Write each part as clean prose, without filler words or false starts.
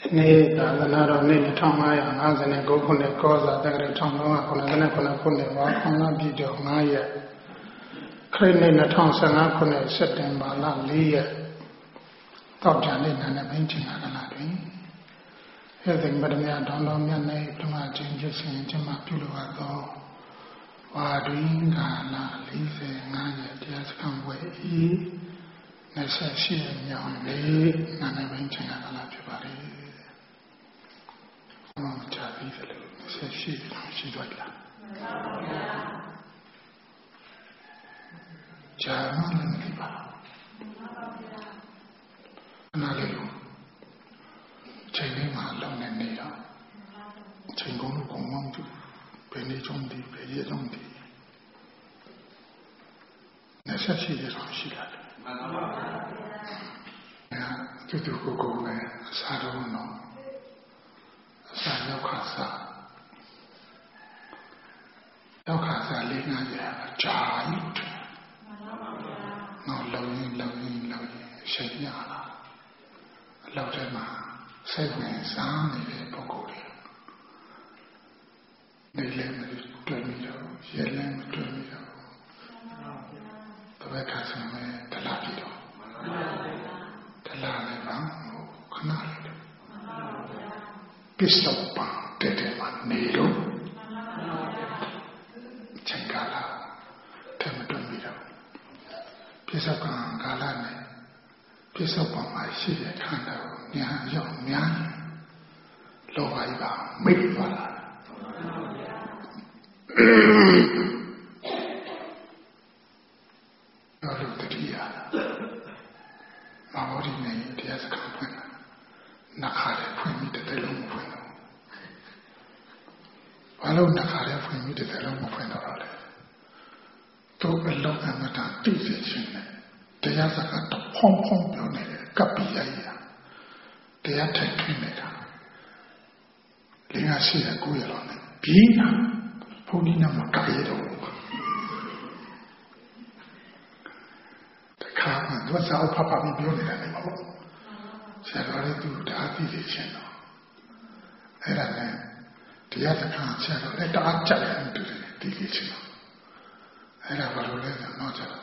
နေ့သာသနာတော်နေ့1559ခုနှစ်ကောဇာတက္ကရာ1389ခုနှစ်ဝါခေါင်းလပြည့်တော်9ရက်ခရစ်နှစ်2015ခုနှစ်စက်တင်ဘာလ4ရက်တောက်ကြနေ့နာနဲ့ဘင်းချင်းကလာတွင်ရသင်္ပတမယတော်တော်မြတ်នៃပထမချင်းဖြစ်စဉ်ကျမပြုလိုအပ်သောဝါတွင်ကာလ45ရက်တရားစခန်းဝဲဤ28ရက်မြောက်နေ့နာနဲ့ဘင်းချင်းကလာဖြစ်ပါလေကြာပြီလေ28ရှိသွားပြီလားကြာမှလည်းမသိပါဘူးနားလေချိန်လေးမှာလုံနေနေတော့ချိန်ကုန်လို့ကုန်မှမသိဘယ်နေ့ကျုံးဒီဘယ်ရက်ကျုံးဒီ28ရက်တော့ရှိလာတယ်မှန်ပါပါတူတူကိုလည်းအစားတော့နော်အစာရောက်ခါစား4-5ရက်ကြာပြီနော်လုံရင်ရှိန်ရလာအလောက်ထဲမှာစိတ်ဝင်စားနေတဲ့ပုဂ္ဂိုလ်တွေနေလည်းမတွေ့မိတော့ရဲလည်းမတွေ့မိတော့တပည့်ခါစမယ်တလားပြီတော့တလားလည်းပါခဏလေးပစ္စယပါတဲ့မှာနေလို့ချိန်ကာလထဲမတွေ့မိတော့ပစ္စယကာလနဲ့ပစ္စယပါမှာရှိတဲ့ခန္ဓာကိုညာရောက်များလောဘကြီးပါမိတ်သွားတာတော့လူတတိယမာဘောဒီနဲ့တရားစကားဖွင့်နှခါလည်းဖွင့်ပြီးတဲ့လုံးမဖွင့်တော့ဘာလို့နှခါလည်းဖွင့်ပြီးတဲ့လုံးမဖွင့်တော့လဲသူ့အလုံးအမတန်သိစေခြင်းနဲ့တရားစကားတော့ဖုံးပြောနေတယ်ကပ္ပိယကြီးတရားထိုင်ခင်းနေတာ5-9ရက်လောက်နဲ့ပြီးတာဘုန်းကြီးကမကရတော့တခါမှသူစားအဖဖပြီးပြောနေတာလည်းမဟုတ်ဆရာတော်လည်းသူဒါသိသိချင်းတော့အဲ့ဒါနဲ့တရားစကားဆရာတော်လည်းတအားကြက်တယ်သူသိသိချင်းတော့အဲ့ဒါဘာလို့လဲဆိုတော့ကျတော့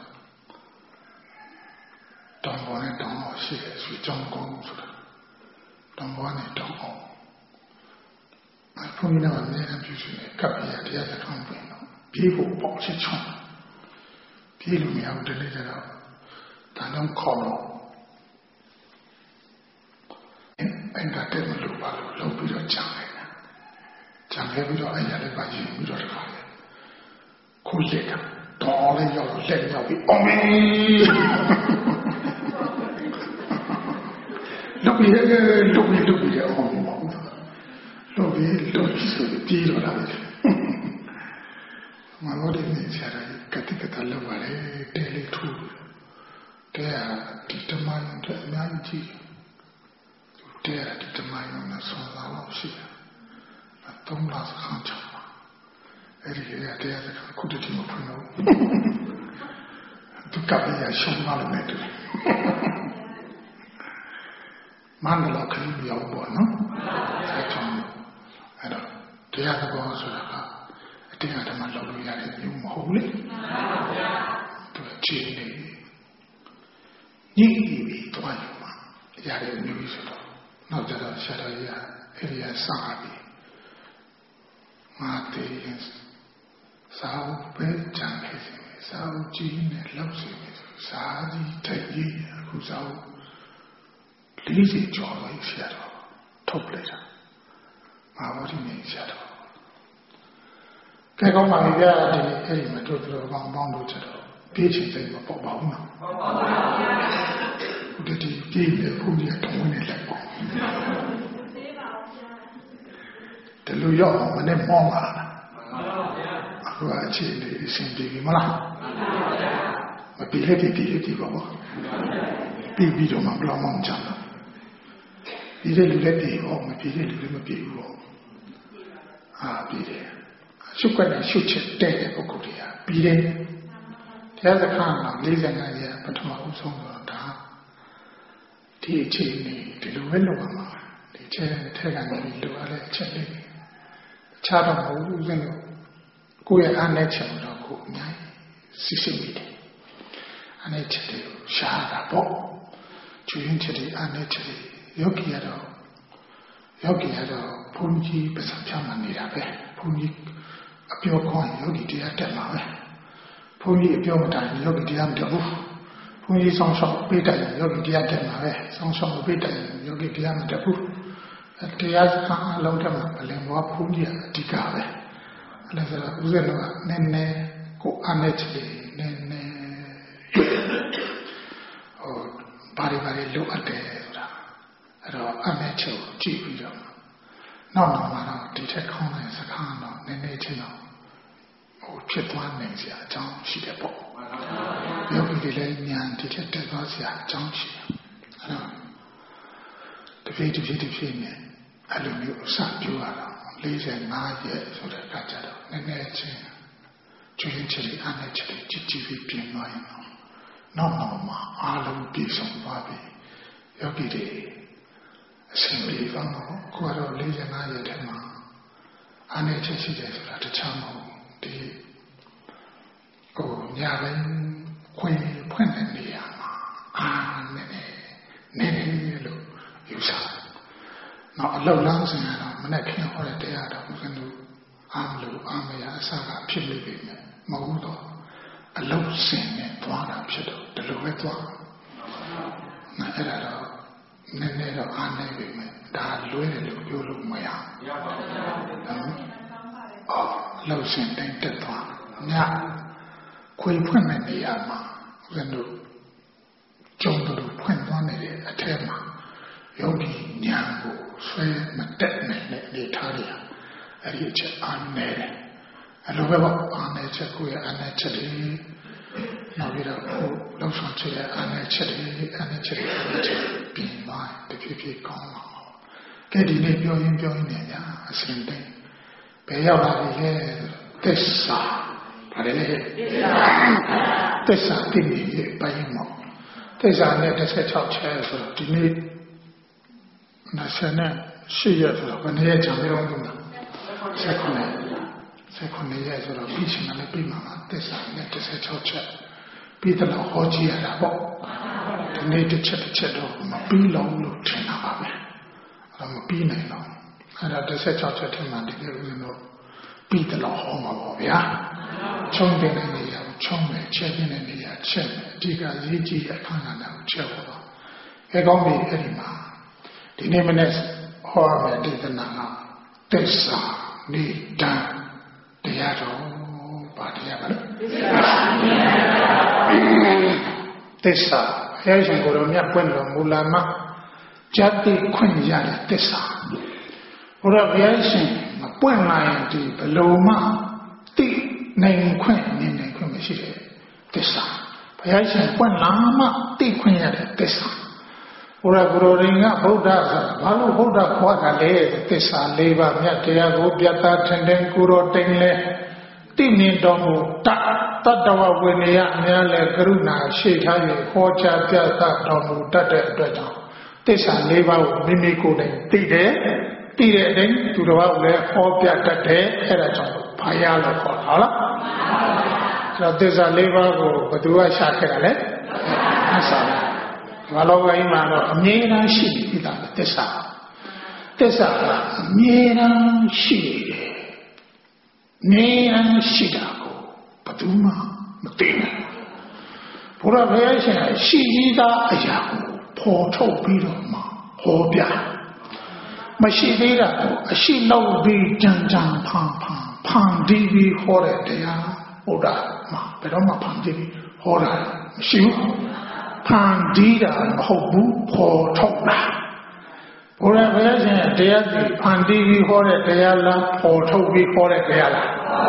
တောင်ပေါ်နဲ့တောင်အောက်ရှိတယ်ဆိုကြောင်းကောင်းဆိုတာတောင်ပေါ်နဲ့တောင်အောက်ဘုန်းကြီးကအများကြီးပြုစုနေကပ်ပြရတရားစခန်းပြင်တော့ပြေးဖို့ပေါ့ချစ်ချွန်ပြေးလို့မရဘူးတနေ့ကျတော့ဒါတော့ခေါ်တော့အဲ့ဒါတည်းမလို့ပါလို့လုပ်ပြီးတော့ကြံလိုက်တာကြံခဲ့ပြီးတော့အဲ့ရလည်းပါရင်ပြီးတော့တခါလေခုလက်တော့လည်းရောက်လက်ရောက်ပြီးအောင်မင်းလုပ်ပြီးအောင်လုပ်ပြီးဆိုပြီးတော့လာတယ်မလို့ဒီနေ့ဆရာကတိကတလောက်ပါလေတဲလေးထူတဲဒီတမိုင်းတော့အများကြီးတဲဒီတမိုင်းတော့ဆောလာလို့ရှိတယ်3 လစခန်းချာအဲ့ဒီရတဲ့ရခုတည်းမဖွင့်တော့သူကပ်ရရှုံးလာလို့နေတယ်မန္တလာခရီးရောက်ပေါ့နော်အဲ့တော့တရားသဘောဆိုတာကအတင်းအဓမ္မလောက်လို့ရတဲ့မျိုးမဟုတ်လေသူချေနေညှိပြီးတွားရမှာရတဲ့မျိုးဆိုတော့နောက်ကြတော့ဆရာတော်ကြီးကအဲ့ဒီစကားပြီးငါတည်ရင်စာအုပ်ပဲကြံခဲ့စီစာအုပ်ကြီးနဲ့လောက်စီစာကြီးထိုက်ကြီးအခုစာအုပ်40ကျော်လို့ဆရာတော်ထုတ်လိုက်တာမာဘောဒီနေဆရာတော်ကဲကောင်းပါပြီဗျာဒီအဲ့ဒီမတို့တို့ပေါင်းလို့ချက်တော့ပြေးချင်စိတ်မပေါ့ပါဘူးနော်ပေါ့ပါဗျာဒီပြေးလေဘုရားထုံးနေလိုက်ပေါ့သေးပါဦးဗျာဒီလိုရောက်မနဲ့မောင်းလာတာအခုအခြေအနေအဆင်ပြေပြီမလားမပြေးလက်တီပါဘောပြီးတော့မှဘလောက်မှမချမ်းသာဒီတဲ့လူလက်တွေဟောမပြေးတဲ့လူလည်းမပြေးဘူးဟောပြီးတယ်ရှုပ်ကနဲ့ရှုပ်ချက်တဲ့ပုဂ္ဂိုလ်တွေကပြီးတယ်တရားစခန်းက45ရက်ပထမဦးဆုံးတော့ဒါဒီအခြေအနေဒီလိုပဲလုပ်ရမှာဒီထဲကနေလိုရတဲ့အချက်လေးခြားတော့မဟုတ်ဘူးဦးဇင်းတို့ကိုယ့်ရဲ့အားနဲ့ချက်တော့ကိုအများကြီးစစ်မိတယ်အားနဲ့ချက်တွေကိုရှားတာပေါ့ကျွင်းချက်တွေအားနဲ့ချက်တွေယောဂီကတော့ဘုန်းကြီးပစံဖြောင်းမှနေတာပဲဘုန်းကြီးအပြောကောင်းယောဂီတရားတက်မှာပဲဘုန်းကြီးအပြောမတိုင်းယောဂီတရားမတက်ဘူးဘုန်းကြီးဆောင်းဆောင်ပေးတယ်ယောဂီတရားတက်မှာပဲဆောင်းဆောင်ပေးတယ်ယောဂီတရားမတက်ဘူးတရားစကားအလုံးတက်မှာဘယ်လိုဘုန်းကြီးအဓိကပဲအဲ့ဒါဆိုတော့ဦးဇင်းတို့ကနည်းနည်းကိုအားနဲ့ချက်တွေနည်းနည်းဘာတွေလိုအပ်တယ်ဆိုတာအဲ့တော့အားနဲ့ချက်ကိုကြည့်ပြီးတော့နောက်မှာတော့ဒီထက်ခေါင်းတဲ့စကားတော့နည်းနည်းချင်းတော့ဖြစ်သွားနိုင်စရာအကြောင်းရှိတယ်ပေါ့ယောဂီတွေလည်းဉာဏ်ဒီထက်တက်သွားစရာအကြောင်းရှိတယ်အဲ့တော့တဖြည်းနဲ့အဲ့လိုမျိုးအစပြောရတော့45ရက်ဆိုတဲ့အခါကျတော့နည်းနည်းချင်းကျွင်းချစ်အားနဲ့ချစ်ကြည်ပြီးပြင်သွားရင်နောက်မှာအားလုံးပြည့်စုံသွားပြီယောဂီတွေအစဉ်ပြေသွားမှာပေါ့ကိုကတော့45ရက်ထဲမှာအားနဲ့ချစ်ရှိတယ်ဆိုတာတခြားမဟုတ်ဒီညာပိုင်းခွင့်ဖွင့်တဲ့နေရာမှာအားနဲ့လို့ယူဆနောက်အလောက်လမ်းစဉ်ကတော့မနဲ့ခင်ဟောတဲ့တရားတော်ဦးဇင်းတို့အားမလို့အားမရအစကဖြစ်နေပြီမဟုတ်တော့အလောက်စဉ်နဲ့သွားတာဖြစ်တော့ဒီလိုပဲသွားအဲ့ဒါတော့နည်းနည်းတော့အားနေပြီမယ်ဒါလွဲတယ်လို့ပြောလို့မရပါဘူးအလောက်စဉ်တိုင်းတက်သွားညခွေဖွင့်တဲ့နေရာမှာဦးဇင်းတို့ကျုံတို့ဖွင့်သွားနေတဲ့အထက်မှာယောဂီဉာဏ်ကိုဆွဲမတက်နိုင်တဲ့အနေထားတွေအဲ့ဒီအချက်အားနေတယ်အဲ့လိုပဲပေါ့အားနေချက်ကိုရအားနေချက်တွေနောက်ပြီးတော့လောက်ဆောင်ချက်ရအားနေချက်တွေပြင်သွားတဖြည်းကောင်းလာကဲဒီနေ့ပြောရင်းနေကြအစဉ်တိုင်းဘယ်ရောက်လာပြီလဲသစ္စာဘာလဲသစ္စာသိနေပိုင်းမှာသစ္စာနဲ့16ချက်ဆိုတော့ဒီနေ့28ရက်ဆိုတော့ဘယ်နှစ်ရက်ကြာပြီတော့လဲ19ရက်ဆိုတော့ပြီးချင်တယ်ပြီးမှာသစ္စာနဲ့16ချက်ပြီးတော့ဟောကြည့်ရတာပေါ့ဒီနေ့တစ်ချက်တော့မပြီးလုံးလို့ထင်တာပါပဲအဲ့မပြီးနိုင်တော့အဲ့ဒါ16ချက်ထဲမှာဒီလိုမျိုးပြီးတော့ဟောမှာပေါ့ဗျာချုံတဲ့နေရာကိုချုံမယ်ချက်တဲ့နေရာချက်မယ်အဓိကရေးကြည့်အခါကဏ္ဍကိုချက်ပါတော့အဲကောင်းပြီအဲ့ဒီမှာဒီနေ့မနေ့ဟောရမယ့်ဒေသနာကသစ္စာနိဒံတရားတော်ဗာတရားပါလို့သစ္စာဘုရားရှင်ကိုယ်တော်မြတ်ပွင့်တော်မူလာမှဇာတိခွင့်ရတဲ့သစ္စာဘုရားရှင်မပွင့်လာရင်ဒီဘလုံးမှတိနိုင်ခွင့်နေနိုင်ခွင့်မရှိတဲ့သစ္စာဘုရားရှင်ပွင့်လာမှတိခွင့်ရတဲ့သစ္စာဘုရားကိုယ်တော်ရင်ကဗုဒ္ဓဆိုတာဘာလို့ဗုဒ္ဓခေါ်တာလဲသစ္စာ၄ပါးမြတ်တရားကိုပြတ်သားထင်တယ်ကိုယ်တော်တိန်လဲတိမြင်တော်မူတတ္တဝဝိနည်းအများလဲကရုဏာရှိထား၍ဟောကြားပြသတော်မူတတ်တဲ့အတွက်ကြောင့်သစ္စာ၄ပါးကိုမိမိကိုယ်တိုင်သိတဲ့အတိုင်းသူတော်ဘာလဲဟောပြတတ်တယ်အဲ့ဒါကြောင့်ဘာရလို့ခေါ်တာဟုတ်လားအဲ့တော့သစ္စာ၄ပါးကိုဘယ်သူကရှာခဲ့တာလဲသစ္စာဘာလို့လဲမှာတော့အမြဲတမ်းရှိပြီလားသစ္စာကအမြဲတမ်းရှိတယ်နေရန်ရှိတာကိုဘယ်သူမှမသိနိုင်ဘူးဘုရားဘုရားရှင်ရှိပြီးသားအရာကိုပေါ်ထုတ်ပြီးတော့မှဟောပြမရှိသေးတာကိုအရှိလောက်ပြီးကြံဖန်တီးပြီးဟောတဲ့တရားဘုရားမှာဘယ်တော့မှဖန်တီးပြီးဟောတာမရှိဘူးဖန်တီးတာမဟုတ်ဘူးပေါ်ထုတ်တာဘုရားဘုရားရှင်တရားစီဖန်တီးပြီးဟောတဲ့တရားလားပေါ်ထုတ်ပြီးဟောတဲ့တရားလား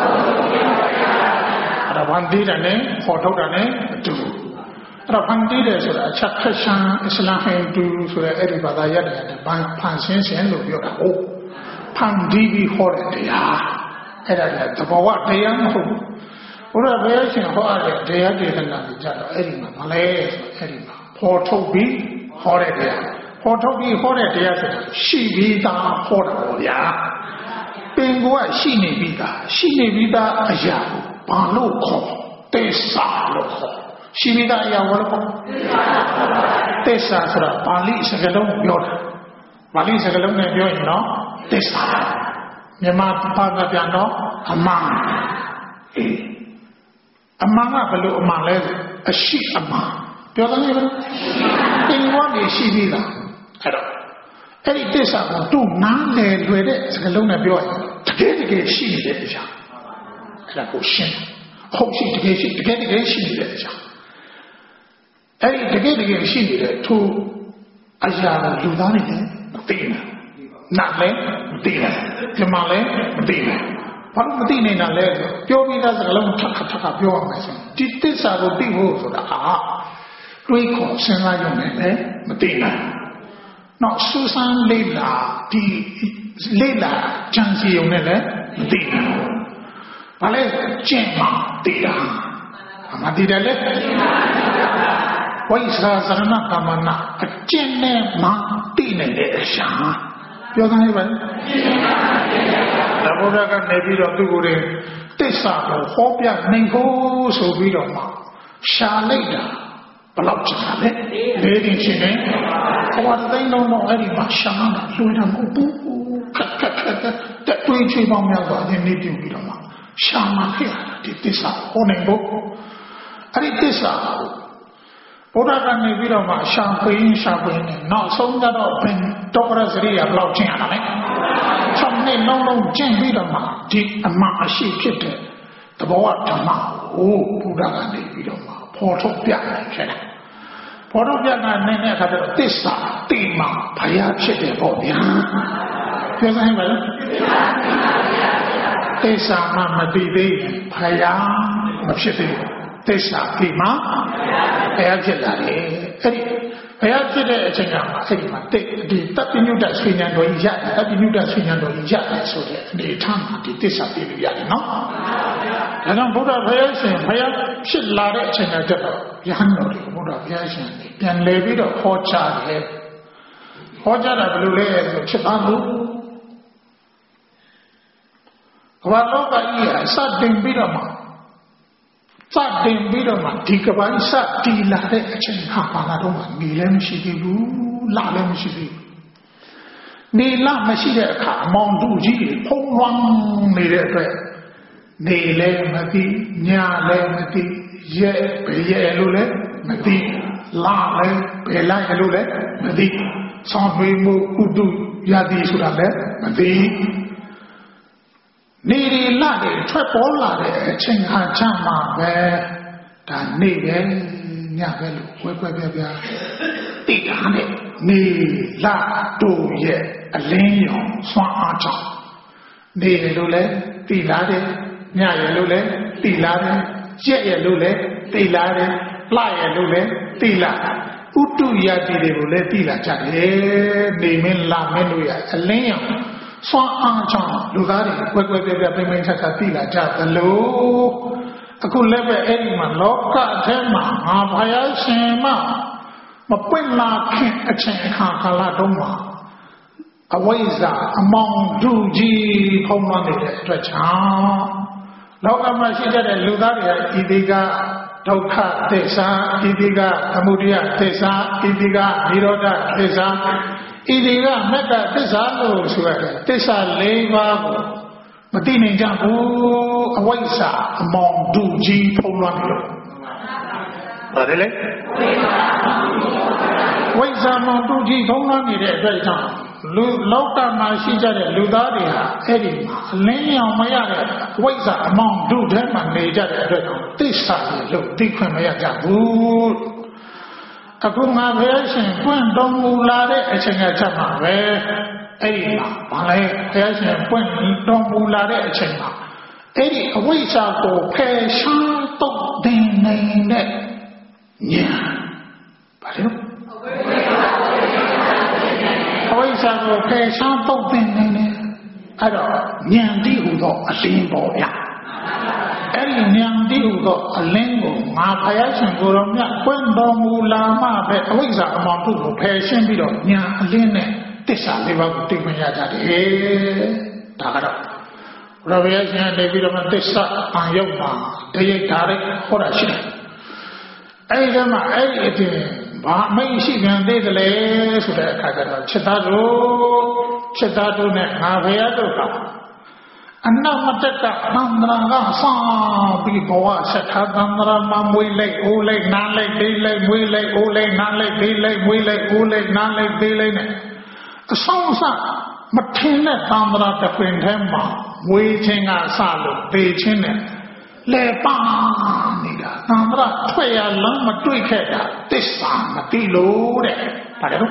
အဲ့ဒါဖန်တီးတယ်နဲ့ပေါ်ထုတ်တယ်နဲ့အတူအဲ့တော့ဖန်တီးတယ်ဆိုတာအချက်ခရစ်ယာန်အစ္စလာမ်ဟိန္ဒူဆိုတဲ့အဲ့ဒီဘာသာရပ်တွေဖန်ဆင်းခြင်းလို့ပြောတာဟုတ်ဖန်တီးပြီးဟောတဲ့တရားအဲ့ဒါကသဘောဝတရားမဟုတ်ဘူးဘုရားဘုရားရှင်ဟောတဲ့တရားဒေသနာတွေကြတော့အဲ့ဒီမှာမလဲဆိုအဲ့ဒီမှာပေါ်ထုတ်ပြီးဟောတဲ့တရားဟဟောထုတ်ပြီးဟောတဲ့တရားဆိုတာရှိပြီးသားဟောတာပေါ့ဗျာပင်ကိုကရှိနေပြီးသားရှိနေပြီးသားအရာကိုဘာလို့ခေါ်သစ္စာလို့ခေါ်ရှိပြီးသားအရာဘာလို့ခေါ်သစ္စာဆိုတာပါဠိစကားလုံးပြောတာပါဠိစကားလုံးနဲ့ပြောရင်တော့သစ္စာမြန်မာဘာသာပြန်တော့အမှန်အမှန်ကဘယ်လိုအမှန်လဲအရှိအမှန်ပြောတယ်လေပင်ကနေရှိပြီးသားအဲ့ဒီသစ္စာကိုသူ့နားလည်လွယ်တဲ့စကားလုံးနဲ့ပြောရင်တကယ်ရှိနေတဲ့အရာအဲ့ဒါကိုရှင်းဟုတ်ရှိတကယ်ရှိနေတဲ့အရာအဲ့ဒီတကယ်ရှိနေတဲ့သူအရာကိုလူသားနေတယ်မသိဘူးနားလည်းမသိဘူးပြမလည်းမသိဘူးဘာလို့မသိနေတာလဲပြောပြီးသားစကားလုံးထပ်ပြောရမယ်ဆိုဒီသစ္စာကိုသိဖို့ဆိုတာတွေးခေါ်စဉ်းစားရုံနဲ့လည်းမသိနိုင်နော်စူးစမ်းလေ့လာဒီလေ့လာကြံစည်ရုံနဲ့လည်းမသိနိုင်ဘာလဲကျင့်မှသိတာမသိတယ်လေဝိသရဏကမနာအကျင့်နဲ့မှသိနေတဲ့အရာပြောသားလိုက်ပါဘုရားကနေပြီးတော့သူကိုယ်တစ္ဆာကိုဟောပြနိုင်ဖို့ဆိုပြီးတော့မှရှာလိုက်တာဘယ်လောက်ကြာလဲလေးတင်ရှင်နေဘဝသိန်းလုံးတော့အဲ့ဒီမှာရှာတာလွှဲတာမဟုတ်ဘူးခက်တက်တွေးချွေးပေါင်းများစွာအင်းနေပြုပြီးတော့မှရှာမှဖြစ်ဒီတစ္ဆာဟောနိုင်ဖို့အဲ့ဒီတစ္ဆာဘုရားကနေပြီးတော့မှရှာဖွေနေနောက်ဆုံးတော့ဘယ်တော့ရစရိယာဘယ်လောက်ကျင့်ရတာလဲ6နှစ်လုံးကျင့်ပြီးတော့မှဒီအမှန်အရှိဖြစ်တဲ့သဘောဓမ္မကိုဘုရားကနေပြီးတော့မှဖော်ထုတ်ပြနိုင်ခဲ့တယ်ဖော်ထုတ်ပြနိုင်တဲ့အခါကျတော့သစ္စာတိမှဘုရားဖြစ်တယ်ပေါ့ဗျာပြောစမ်းပါလားသစ္စာမှမသိသေးရင်ဘုရားမဖြစ်သေးဘူးသစ္စာတိမှဘုရားဖြစ်လာတယ်အဲ့ဒီဘုရားဖြစ်တဲ့အချိန်ကအဲ့ဒီမှာဒီတပ်ပိညုတဆွေဉာဏ်တော်ကြီးရတယ်တပ်ပိညုတဆွေဉာဏ်တော်ကြီးရတယ်ဆိုတဲ့အနေထားမှာဒီသစ္စာသိလို့ရတယ်နော်ဒါကြောင့်ဘုရားဘုရားရှင်ဘုရားဖြစ်လာတဲ့အချိန်ကတည်းကယဟန်တော်တွေဘုရားဘုရားရှင်ပြန်လဲပြီးတော့ဟောကြားတယ်ဟောကြားတာဘယ်လိုလဲဆိုဖြစ်သားလို့ဘာလို့ကကြီးအစတင်ပြီးတော့မှဒီကပိုင်းစတီလာတဲ့အချိန်ဟာဘာသာတော့နေလည်းမရှိသေးဘူးလလည်းမရှိသေးဘူးနေလမရှိတဲ့အခါအမောင်တူကြီးဖုံးလွှမ်းနေတဲ့အတွက်နေလည်းမသိညလည်းမသိရဲ့ဘယ်ရဲ့လို့လည်းမသိလလည်းဘယ်လိုက်လို့လည်းမသိဆောင်းဝေးမှုဥတုရသည်ဆိုတာလည်းမသိနေရလာတဲ့ထွက်ပေါ်လာတဲ့အချိန်ခါချမှာပဲဒါနေပဲညပဲလို့ကွဲပြားတိတာနဲ့နေလာတို့ရဲ့အလင်းရောင်ဆွမ်းအားကြောင့်နေရလို့လဲတိလာတယ်ညရလို့လဲတိလာတယ်ရက်ရလို့လဲတိလာတယ်လှရလို့လဲတိလာဥတုရတိတွေကိုလည်းတိလာကြတယ်နေမင်းလာမင်းတို့ရအလင်းရောင်ဆွမ်းအားကြောင့်လူသားတွေကွဲပြားပိမ့်ထက်တိလာကြသလိုအခုလည်းပဲအဲ့ဒီမှာလောကထဲမှာငါဘုရားရှင်မပွင့်လာခင်အချိန်အခါကာလတုန်းမှာအဝိဇ္ဇာအမောင်ဒုကြီးဖုံးလွှမ်းနေတဲ့အတွက်ကြောင့်လောကမှာရှိတဲ့လူသားတွေကဤဒီကဒုက္ခသစ္စာဤဒီကသမုဒယသစ္စာဤဒီကនិရောဓသစ္စာဤဒီကမက္ခသစ္စာလို့ဆိုရတယ်သစ္စာ၄ပါးကိုမသိနိုင်ကြဘူးအဝိဇ္ဇာအမောင်ဒုကြီးဖုံးလွှမ်းနေလို့ပါတယ်လေဝိဇ္ဇာမောင်ဒုကြီးဖုံးလွှမ်းနေတဲ့အတွက်ကြောင့်လူလောကမှာရှိကြတဲ့လူသားတွေဟာအဲ့ဒီမှာအလင်းရောင်မရတဲ့ဝိဇ္ဇာအမောင်ဒုထဲမှာနေကြတဲ့အတွက်သစ္စာလို့သိခွင့်မရကြဘူးအခုငါဘုရားရှင်ပွင့်တော်မူလာတဲ့အချိန်ကချက်မှာပဲအဲ့ဒီမှာဘာလဲဘုရားရှင်ပွင့်တော်မူလာတဲ့အချိန်မှာအဲ့ဒီအဝိဇ္ဇာကိုဖယ်ရှားတော့တင်နေတဲ့ညာဘာလဲအဝိဇ္ဇာကိုဖယ်ရှားတော့တင်နေတယ်အဲ့တော့ဉာဏ်တိဟူသောအလင်းပေါ်ဗျအဲ့ဒီ娘地有个人工马拍下全国人民滚到木拉马拍，为啥嘛不够拍先比较娘人呢？第三地方对面家的，大概了。我为现在那边嘛，第三朋友嘛，第一家的好难些。哎个嘛，哎一点。把没习惯这个嘞，说的看看到，吃大猪呢，俺不要这个。那么这个，那个上比包啊，是他那嘛每类、五类、哪类、几类、每类、五类、哪类、几类、每类、五类、哪类、几类呢？上么听呢？当那的分天嘛，每天啊啥路，对天呢？来帮你的，当然退啊，人们对开的，第三个对路的，大家都。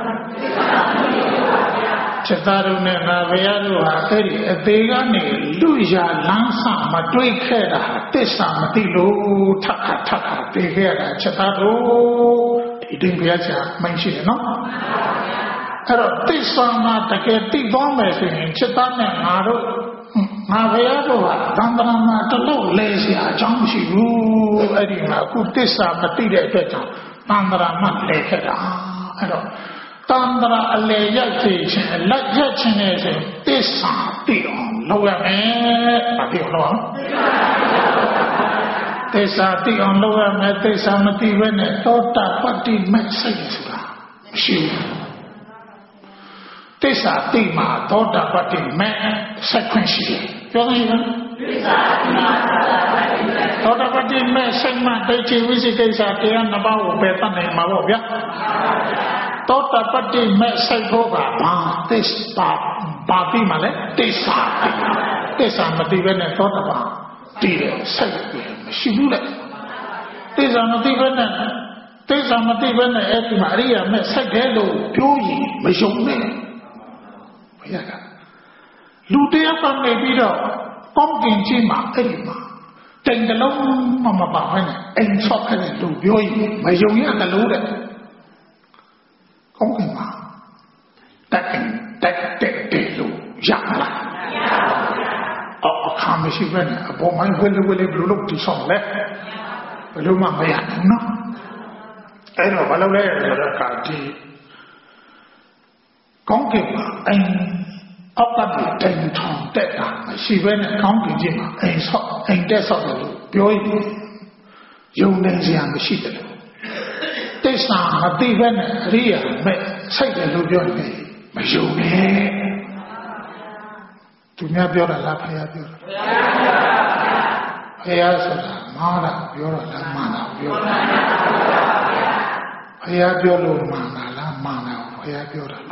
这大路呢，那为啥路啊？这里这个呢，路下人上嘛对开的，第三个对路，他对开的，这大路一定不要讲没事的喏。哎喽，第三个这个地方没事，这大呢，俺都。我为啥说啊？当然嘛，这老来下讲起路，哎的嘛，古第三个对来在讲，当然嘛来开的啊，哎喽，当然来一最前，来一前呢是第三地方，老呀没，哪地方老？第三地方老呀没，第三个地方呢，到达不地没谁是吧？是。第三地嘛，到达不地没谁关系的，晓得吗？到达不地没谁嘛，对其为是第三地啊，那把我别当年嘛我别。到达不地没谁可把把地嘛嘞，第三个地方呢，到达吧地嘞谁没修嘞？第三个地方呢，哎，玛利亚没谁给路表演没修呢？不要的，路对方那边的光景之嘛，哎嘛，整个路嘛办法呢，按照开的路表演，没有样的路的，光景嘛，带路样了，看没习惯呢，不买回来路地上来，路嘛没样呢，哎咯，完了嘞，我讲的。讲句嘛，屋企正常得啊，是为呢講句啫嘛，得少的路表演，有能這樣的事的路。第三個地方呢，你也沒誰的路表演沒有呢？主要表了啦，培養表了，培養說啦，媽啦表了啦，媽啦表了，培養表了媽啦，媽啦。ဘုရားပြောတာ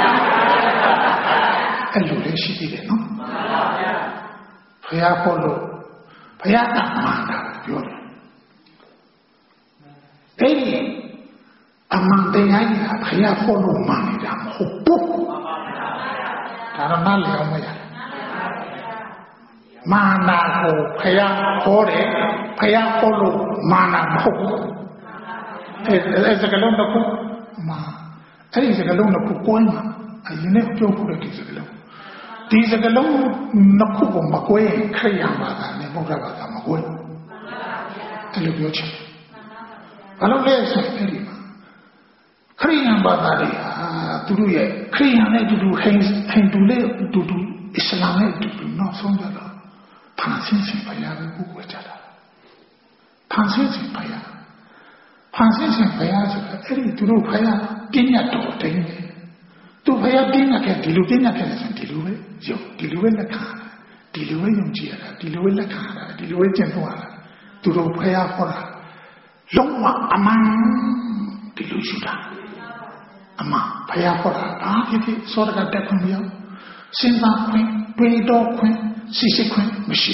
အဲ့လိုလေးရှိသေးတယ်နော်ဘုရားဟောလို့ဘုရားကမှန်တာပြောတယ်အဲ့ဒီအမှန်တရားကြီးကဘုရားဟောလို့မှန်နေတာမဟုတ်ဘူးဒါတော့နားလည်အောင်မရမာနာကိုဘုရားဟောတယ်ဘုရားဟောလို့မာနာမဟုတ်ဘူးအဲ့စကလုံးတစ်ခုမာအဲ့ဒီစကလုံးတစ်ခုကိုယ်မှာအရင်နဲ့ပြောဖို့တဲ့ဒီစကလုံးနှစ်ခုကိုမကွဲခရိယာဘာသာနဲ့ဗုဒ္ဓဘာသာမကွဲအဲ့လိုပြောချင်ဘာလို့လဲဆိုရင်အဲ့ဒီမှာခရိယာဘာသာတွေဟာသူတို့ရဲ့ခရိယာနဲ့အတူတူဟိန္ဒူနဲ့အတူတူအစ္စလာမ်နဲ့အတူတူနောက်ဆုံးကြတော့ဖန်ဆင်းခြင်းဘုရားကိုကိုးကွယ်ကြတာဖန်ဆင်းခြင်းဘုရားဆိုတာအဲ့ဒီသူတို့ဘုရားပညာတော်တိုင်းတယ်သူဘုရားပညာခဲ့ဒီလိုပညာခဲ့တယ်ဆိုဒီလိုပဲယုံဒီလိုပဲလက်ခံဒီလိုပဲယုံကြည်ရတာဒီလိုပဲလက်ခံရတာဒီလိုပဲကျင့်သုံးရတာသူတို့ဘုရားဟောတာလုံးဝအမှန်ဒီလိုရှိတာအမှန်ဘုရားဟောတာဘာဖြစ်ဖြစ်စောတကတက်ခွင့်မရစဉ်းစားခွင့်တွေးတောခွင့်စစ်ခွင့်မရှိ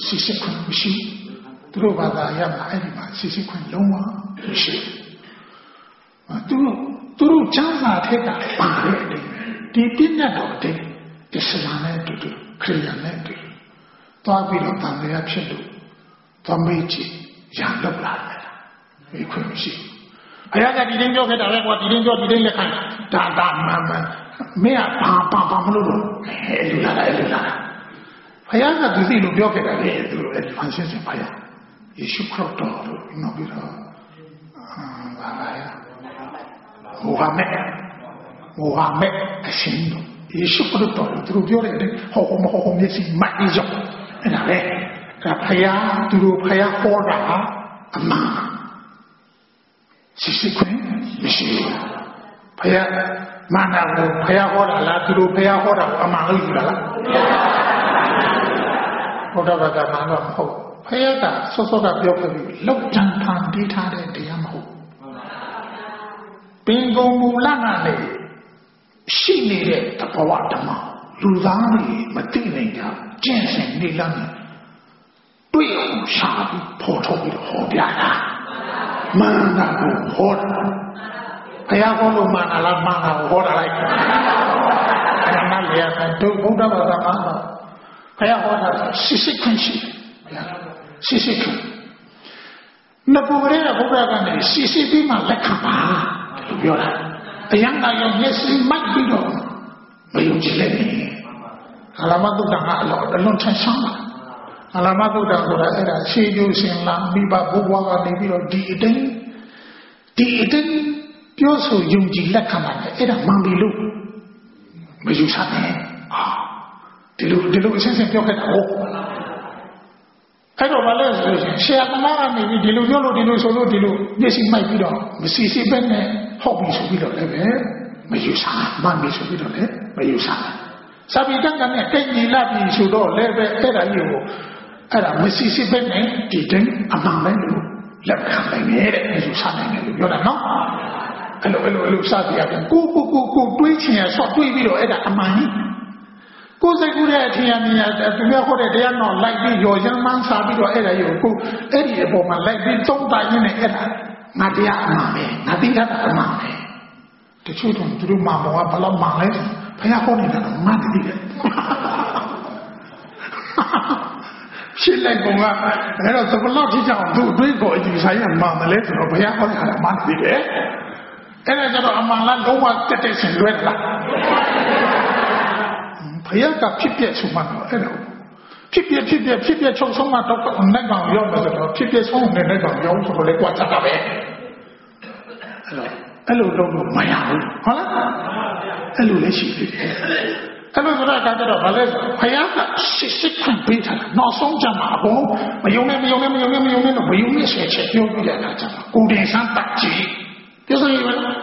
သူတို့ဘာသာရမှာအဲ့ဒီမှာစစ်ခွင့်လုံးဝမရှိသူတို့ကျမ်းစာထက်ကပါတယ်ဒီပြည့်ညတ်တော်တဲ့အစ္စလာမ်နဲ့တူတူခရစ်ယာန်နဲ့တူသွားပြီးတော့တန်တရားဖြစ်လို့သွားမေးကြည့်ရံတော့လာတယ်မေးခွင့်မရှိဘုရားကဒီတင်းပြောခဲ့တာပဲကွာဒီတင်းပြောဒီတင်းလက်ခံဒါမှန်မင်းကဘာမလို့တော့အဲ့လိုလာဘုရားကဒီလိုပြောခဲ့တာလေသူအဲ့ဒီဖန်ဆင်းခြင်းဘုရားယေရှုခရစ်တော်လို့နောက်ပြီးတော့ဘာလဲမိုဟာမက်အရှင်တို့ယေရှုခရစ်တော်သူတို့ပြောတယ်ဟောမျက်စိမှိုက်ပြီးကြောက်အဲ့ဒါလေဒါဖယားသူတို့ဖယားဟောတာအမှန်ရှိခွင့်မရှိဖယားမာနာကိုဖယားဟောတာလားသူတို့ဖယားဟောတာကိုအမှန်လို့ယူတာလားဘုရားဘာသာမှန်တော့မဟုတ်ဖယားကစောစောကပြောခဲ့ပြီးလောက်တန်ဖန်တီးထားတဲ့တရားမဟုတ်ပင်ကုန်မူလနဲ့ရှိနေတဲ့တဘဝဓမ္မလူသားတွေမသိနိုင်ကြကျင့်စဉ်နေလမ်းတွေ့အောင်ရှာပြီးဖော်ထုတ်ပြီးဟောပြတာမာနာကိုဟောတာဘုရားဟောလို့မာနာလားမာနာကိုဟောတာလိုက်အဲ့ဒါလည်းရတယ်ဒုဗုဒ္ဓဘာသာမှာဘုရားဟောတာစစ်ခွင့်ရှိစစ်ခွင့်နဘုရားဘုရားကနေစစ်ပြီးမှလက်ခံပါလို့ပြောတာအယံကရောမျက်စိမှိုက်ပြီးတော့မယုံကြည်လက်နေအလမတုဒ္ဒကအလွန်ထင်ရှားတာအလမတုဒ္ဒဆိုတာအဲ့ဒါရှေးကျိုးရှင်လာမိဘဘုရားကနေပြီးတော့ဒီအတိုင်းပြောဆိုယုံကြည်လက်ခံတာအဲ့ဒါမှန်ပြီလို့မယူဆနဲ့ဒီလိုအရှင်းရှင်းပြောခဲ့တာဟုတ်အဲ့တော့ဘာလဲဆိုလို့ဆရာကမားကနေပြီးဒီလိုပြောလို့ဒီလိုဆိုလို့ဒီလိုမျက်စိမှိုက်ပြီးတော့မစီစီပဲနဲ့ဟုတ်ပြီဆိုပြီးတော့လည်းပဲမယူဆမှန်ပြီဆိုပြီးတော့လည်းမယူဆစာပေတန်ကနဲ့တိတ်ညီလာပြီဆိုတော့လည်းပဲအဲ့ဒါကြီးကိုအဲ့ဒါမစီစီပဲနဲ့ဒီတိုင်းအမှန်ပဲလို့လက်ခံနိုင်တယ်မယူဆနိုင်တယ်လို့ပြောတာနော်အဲ့လိုစသည်အပြင်ကိုတွေးချင်ရဆော့တွေးပြီးတော့အဲ့ဒါအမှန်ကြီးကိုယ်စိတ်ကူးတဲ့အထင်အမြင်သူများဟောတဲ့တရားတော်လိုက်ပြီးရော်ရမ်းမှန်းစားပြီးတော့အဲ့ဒါကြီးကိုအဲ့ဒီအပေါ်မှာလိုက်ပြီးသုံးတာရင်းနဲ့အဲ့ဒါငါတရားအမှန်ပဲငါသိတာအမှန်ပဲတချို့သူတို့မှဘောကဘလောက်မှန်လဲဘုရားဟောနေတာတော့မှန်တယ်ရှင်းလိုက်ပုံကအဲ့တော့ဘလောက်ထိကြောင်သူ့တွေးကိုအယူဆိုင်ရမှန်တယ်လေဆိုတော့ဘုရားဟောနေတာမှန်တယ်အဲ့ဒါကြတော့အမှန်လားလုံးဝတက်ဆင်လွဲလားဘုရားကဖြစ်ပြဆုံးမှတော့အဲ့ဒါဖြစ်ပြချုပ်ဆုံးမှတော့နိုင်ကောင်ရောက်တယ်ဆိုတော့ဖြစ်ပြဆုံးနဲ့နိုင်ကောင်ရောက်ဆိုတော့လေကြွားချတာပဲအဲ့လိုလုပ်လို့မရဘူးဟုတ်လားအဲ့လိုလည်းရှိသေးတယ်အဲ့လိုဆိုတော့အခါကျတော့ဘာလဲဘုရားကစစ်ခွင့်ပေးထားတာနောက်ဆုံးကြမှာအကုန်မယုံနဲ့တော့မယုံနဲ့ဆက်ချက်ပြောပြတဲ့အခါကျတော့ကိုယ်တင်ဆန်းတတ်ကြည့်ပြောစမ်းရပါလား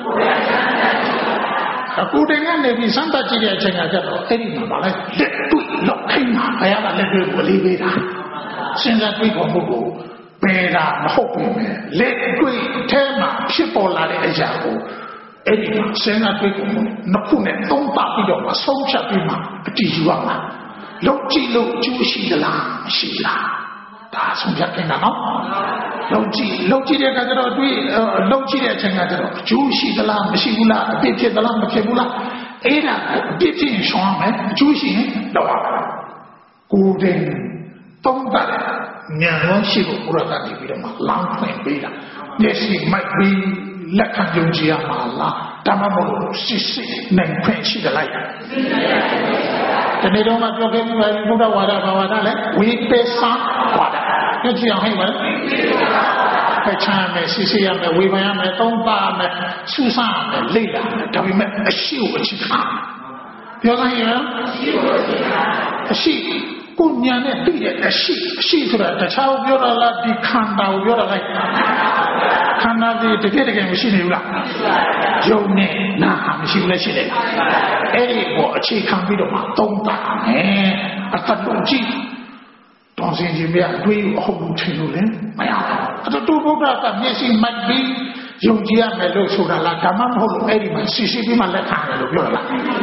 ကိုယ်တင်ကနေပြီးစမ်းတတ်ကြည့်တဲ့အချိန်ကကျတော့အဲ့ဒီမှာဘာလဲလက်တွေ့လောက်ခိုင်းတာဘုရားကလက်တွေ့ကိုလေးပေးတာစဉ်းစားတွေးပေါ်မှုကိုပေတာမဟုတ်ဘူးလေလက်တွေ့ထဲမှာဖြစ်ပေါ်လာတဲ့အရာကိုအဲ့ဒီမှာစဉ်းစားတွေးပေါ်မှုနှစ်ခုနဲ့သုံးသပ်ပြီးတော့မဆုံးဖြတ်ပြီးမှအတည်ယူရမှာလောက်ကြည့်လို့ကျိုးရှိသလားမရှိလားဒါဆုံးဖြတ်တင်တာနော်လောက်ကြည့်တဲ့အခါကျတော့တွေးလောက်ကြည့်တဲ့အချိန်ကကျတော့အကျိုးရှိသလားမရှိဘူးလားအပြစ်ဖြစ်သလားမဖြစ်ဘူးလားအဲ့ဒါကိုအပြစ်ဖြစ်ရင်ရှောင်မယ်အကျိုးရှိရင်တော့ကိုယ်တင်သုံးသပ်တယ်ဉာဏ်ရောရှိဖို့ဘုရားကနေပြီးတော့မှလမ်းဖွင့်ပေးတာမျက်စိမိုက်ပြီးလက်ခံယုံကြည်ရမှာလားဒါမှမဟုတ်စစ်နိုင်ခွင့်ရှိသလားဒီနေ့တော့မှပြောခဲ့ပြီးပါပြီဘုရားဝါဒဘာဝါဒလဲဝိပဿနာဝါဒပြောကြည့်အောင်ဟဲ့ပါဖချမ်းမယ်စစ်ရမယ်ဝေဖန်ရမယ်သုံးပါမယ်စူးစမ်းရမယ်လေ့လာမယ်ဒါပေမဲ့အရှိကိုအချိန်ခါပြောလိုက်ရင်အရှိကိုညာနဲ့တွေ့တဲ့အရှိဆိုတာတခြားကိုပြောတာလားဒီခန္ဓာကိုပြောတာလားခန္ဓာကြီးတကယ်မရှိနေဘူးလားယုံနဲ့နာမရှိဘူးလဲရှိတယ်အဲ့ဒီကိုအခြေခံပြီးတော့မှသုံးတာမယ်အတလုံးကြည့်တောင်းစင်ခြင်းပြအတွေ့အဟုတ်ထင်လို့လည်းမရဘူးအဲ့တော့သူဘုရားကမျက်စိမှတ်ပြီးယုံကြည်ရမယ်လို့ဆိုတာလားဒါမှမဟုတ်လို့အဲ့ဒီမှာစီပြီးမှလက်ခံတယ်လို့ပြောတာလား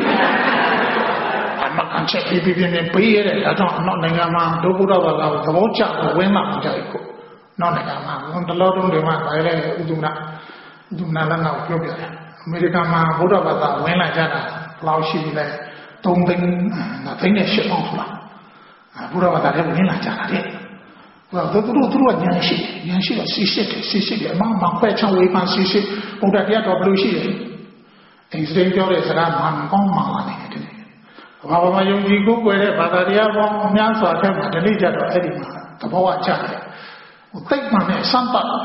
အမှန်ကန်ချက်ပြီးပေးရတဲ့ဒါကြောင့်နောက်နိုင်ငံမှာဒုဗုဒ္ဓဘာသာကိုသဘောကျဖို့ဝင်မှမကြိုက်ဘူးနောက်နိုင်ငံမှာတလောတုံးတွေမှာဒါလည်းဥဒုနာလည်းနောက်ပြောပြတယ်အမေရိကန်မှာဗုဒ္ဓဘာသာဝင်လာကြတာဘယ်လောက်ရှိပြီလဲ3သိန်းနဲ့8ပေါင်းဆိုတာဘုရားဘာသာလည်းဝင်လာကြတာလေသူတို့ကဉာဏ်ရှိတော့စီစစ်တယ်အမှန်ခွဲချောင်းဝေးမှစီစစ်ဘုရားတရားတော်ဘယ်လိုရှိတယ်အစ္စရေးပြောတဲ့စကားမှန်ကောင်းမှန်လာတယ်ဘာမှယုံကြည်ကိုယ်ွယ်တဲ့ဘာသာတရားပေါင်းအများစွာထက်မှဒီနေ့ကျတော့အဲ့ဒီမှာသဘောဝကျတယ်သိမှန်တဲ့အစမ်းပတ်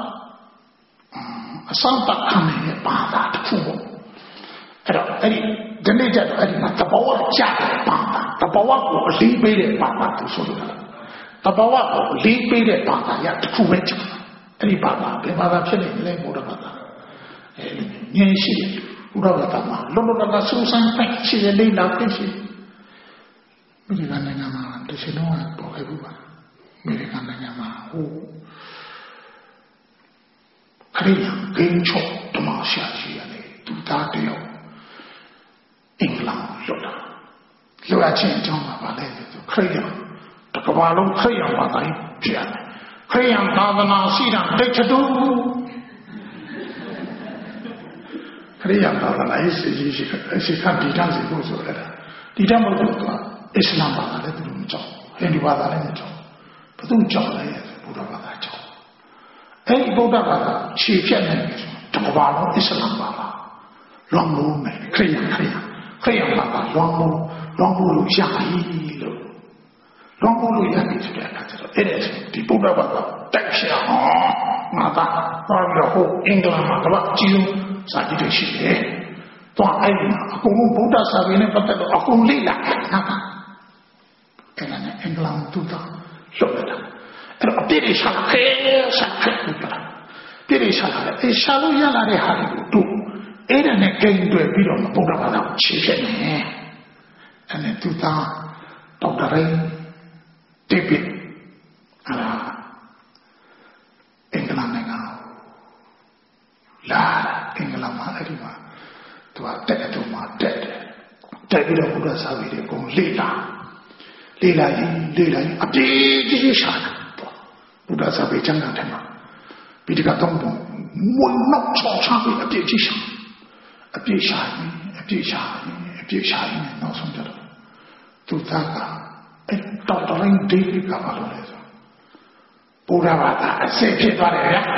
ခံနေတဲ့ဘာသာတစ်ခုပေါ့အဲ့တော့အဲ့ဒီနေ့ကျတော့အဲ့ဒီမှာတဘောကြတဲ့ဘာသာတဘောကိုအလေးပေးတဲ့ဘာသာသူဆိုလို့တဘောကိုအလေးပေးတဲ့ဘာသာရတစ်ခုပဲကျန်အဲ့ဒီဘာသာဘယ်ဘာသာဖြစ်နေလဲဘုရားဘာသာအဲ့ဒီငြင်းရှိတယ်ဘုရားဘာသာမှာလောလောလတ်ဆူဆန်းပဲရှိတယ်လေးလာပြရှိဒီကနိုင်ငံမှာတချို့တော့ပေါ်ခဲ့ဘူးပါအမေရိကန်နိုင်ငံမှာဟိုခရီးဂိမ်းချော့ဓမ္မရှာရှိရတယ်သူသားတယောက်အင်္ဂလန်လွတ်လာလွတ်ချင်းအကြောင်းပါလေသူခရီးတကဘာလုံးခရီးဘာသာဖြစ်ရတယ်ခရီးသာသနာရှိတာတိတ်တူခရီးသာသနာရေးရှိခတ်ဒီတန်းစီဖို့ဆိုရတာဒီတန်းမဟုတ်ဘူးအစ္စလာမ်ဘာသာလည်းသူတို့မကြောက်ဟိန္ဒူဘာသာလည်းမကြောက်ဘယ်သူကြောက်လဲဘုရားဘာသာကြောက်အဲ့ဒီဗုဒ္ဓဘာသာခြေဖြတ်နေတယ်တကဘာလုံးအစ္စလာမ်ဘာသာလွန်လို့မယ်ခရိယံဘာသာလွန်လို့ရပြီလို့လွန်လို့ရပြီဆိုတဲ့အခါကျတော့အဲ့ဒီဗုဒ္ဓဘာသာတိုက်ရှာငါသာဘာလို့ဟိုအင်္ဂလန်မှာကကြီးစာကြည့်လို့ရှိတယ်တော့အဲ့ဒီမှာအကုန်လုံးဗုဒ္ဓစာပေနဲ့ပတ်သက်လို့အကုန်လေ့လာတာပါအဲ့ဒါနဲ့အင်္ဂလန်တူတာလွတ်လာတာအဲ့တော့အပြည့်တွေရှာခဲဆက်ခဲ့ဘူးလားပြည့်တွေရှာလာတယ်အဲရှာလို့ရလာတဲ့ဟာတွေကိုတို့အဲ့ဒါနဲ့ကိန်းတွေ့ပြီးတော့ဗုဒ္ဓဘာသာကိုခြေဖြတ်နေအဲ့နဲ့သူသားဒေါက်တာရင်းတိပိအင်္ဂလန်နိုင်ငံလာအင်္ဂလန်မှာအဲ့ဒီမှာသူကတက်တူမှာတက်ပြီးတော့ဘုရားစာပေတွေကိုလေ့လာရင်အပြည့်ကြီးရှာတာဘုရားစာပေကျမ်းဂန်ထဲမှာပိဋကတော့ဘုံမွန်းနောက်ချောချပြီးအပြည့်ကြီးရှာအပြည့်ရှာရင်နောက်ဆုံးကြတော့သူသားကအဲ့တော်တော်လေးဒေးပြီးကပါလို့လဲဆိုဘုရားဘာသာအစစ်ဖြစ်သွားတယ်ဗျာ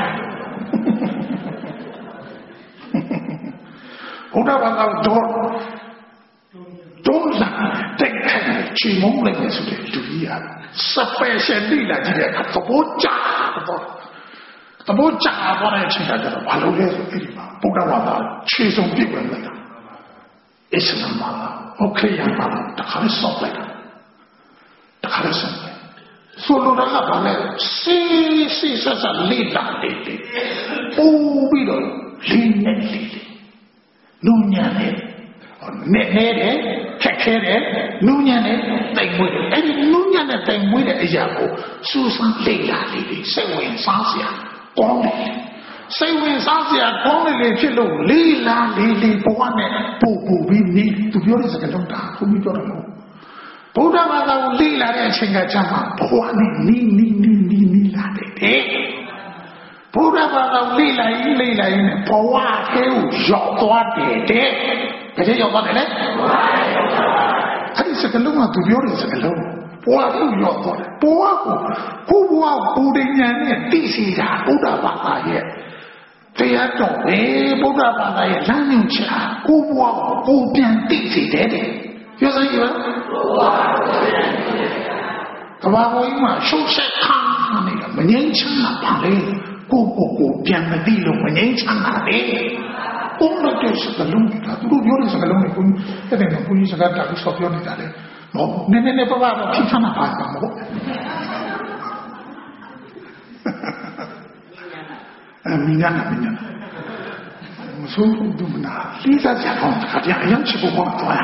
ဘုရားဘာသာတော့လာတဲ့ချီမုံလေးဆိုတဲ့လူကြီးဟာစပယ်ရှယ်လိလာကြည့်တဲ့အခါသဘောကျသွားတဲ့အချိန်ကျတော့ဘာလို့လဲဆိုအဲ့ဒီမှာဘုရားဘာသာခြေစုံပြည့်ဝင်လိုက်တာအစ္စလာမ်ဘာသာโอเคရပါတော့တခါလေးဆော့လိုက်တာဆိုလိုတာကဘာလဲစီဆက်လေးလာတယ်ပို့ပြီးတော့လေးနဲ့နူးညံ့တယ်နဲ့ခက်ခဲတယ်နူးညံ့တယ်တိမ်မွေးတယ်အဲ့ဒီနူးညံ့တဲ့တိမ်မွေးတဲ့အရာကိုစူးစမ်းလေ့လာလေးစိတ်ဝင်စားစရာကောင်းတယ်စိတ်ဝင်စားစရာကောင်းတယ်ဖြစ်လို့လေးလာလေးဘဝနဲ့ပို့ပြီးနေသူပြောတဲ့စကားလုံးတာဘုရားပြောတယ်လို့ဘုရားဘာသာကိုလေးလာတဲ့အချိန်ကကျမှဘဝနဲ့နီးလာတယ်ဘုရားဘာသာကိုလေးလာရင်နဲ့ဘဝထဲကိုရောက်သွားတယ်ဘယ်ထဲရောက်သွားတယ်လဲအဲ့ဒီစကားလုံးကသူပြောတဲ့စကားလုံးဘဝကိုရောက်သွားတယ်ဘဝကိုဘဝကိုပူဉာဏ်နဲ့သိစီတာဘုရားဘာသာရဲ့တရားတော်ပဲဘုရားဘာသာရဲ့လမ်းညွှန်ချကိုဘဝကိုပြန်သိစေတယ်ပြောစမ်းကြည့်ပါကဘာကိုမှရှုပ်ဆက်ခါနေတာမငြိမ်းချမ်းတာပါလေကိုပြန်မသိလို့မငြိမ်းချမ်းတာလေဘုရားတဲ့စကားလုံးကသူတို့ပြောတဲ့စကားလုံးကိုအဲ့ဒါကဘုရားစကားတာကိုဆော်ပြောနေတာလေမဟုတ်နည်းပါးဖြစ်ချမ်းတာပါမဟုတ်မင်းညာမဆိုးဘူးမနာလိစားကြအောင်ခါကြအရင်ချဖို့ပေါ့တော့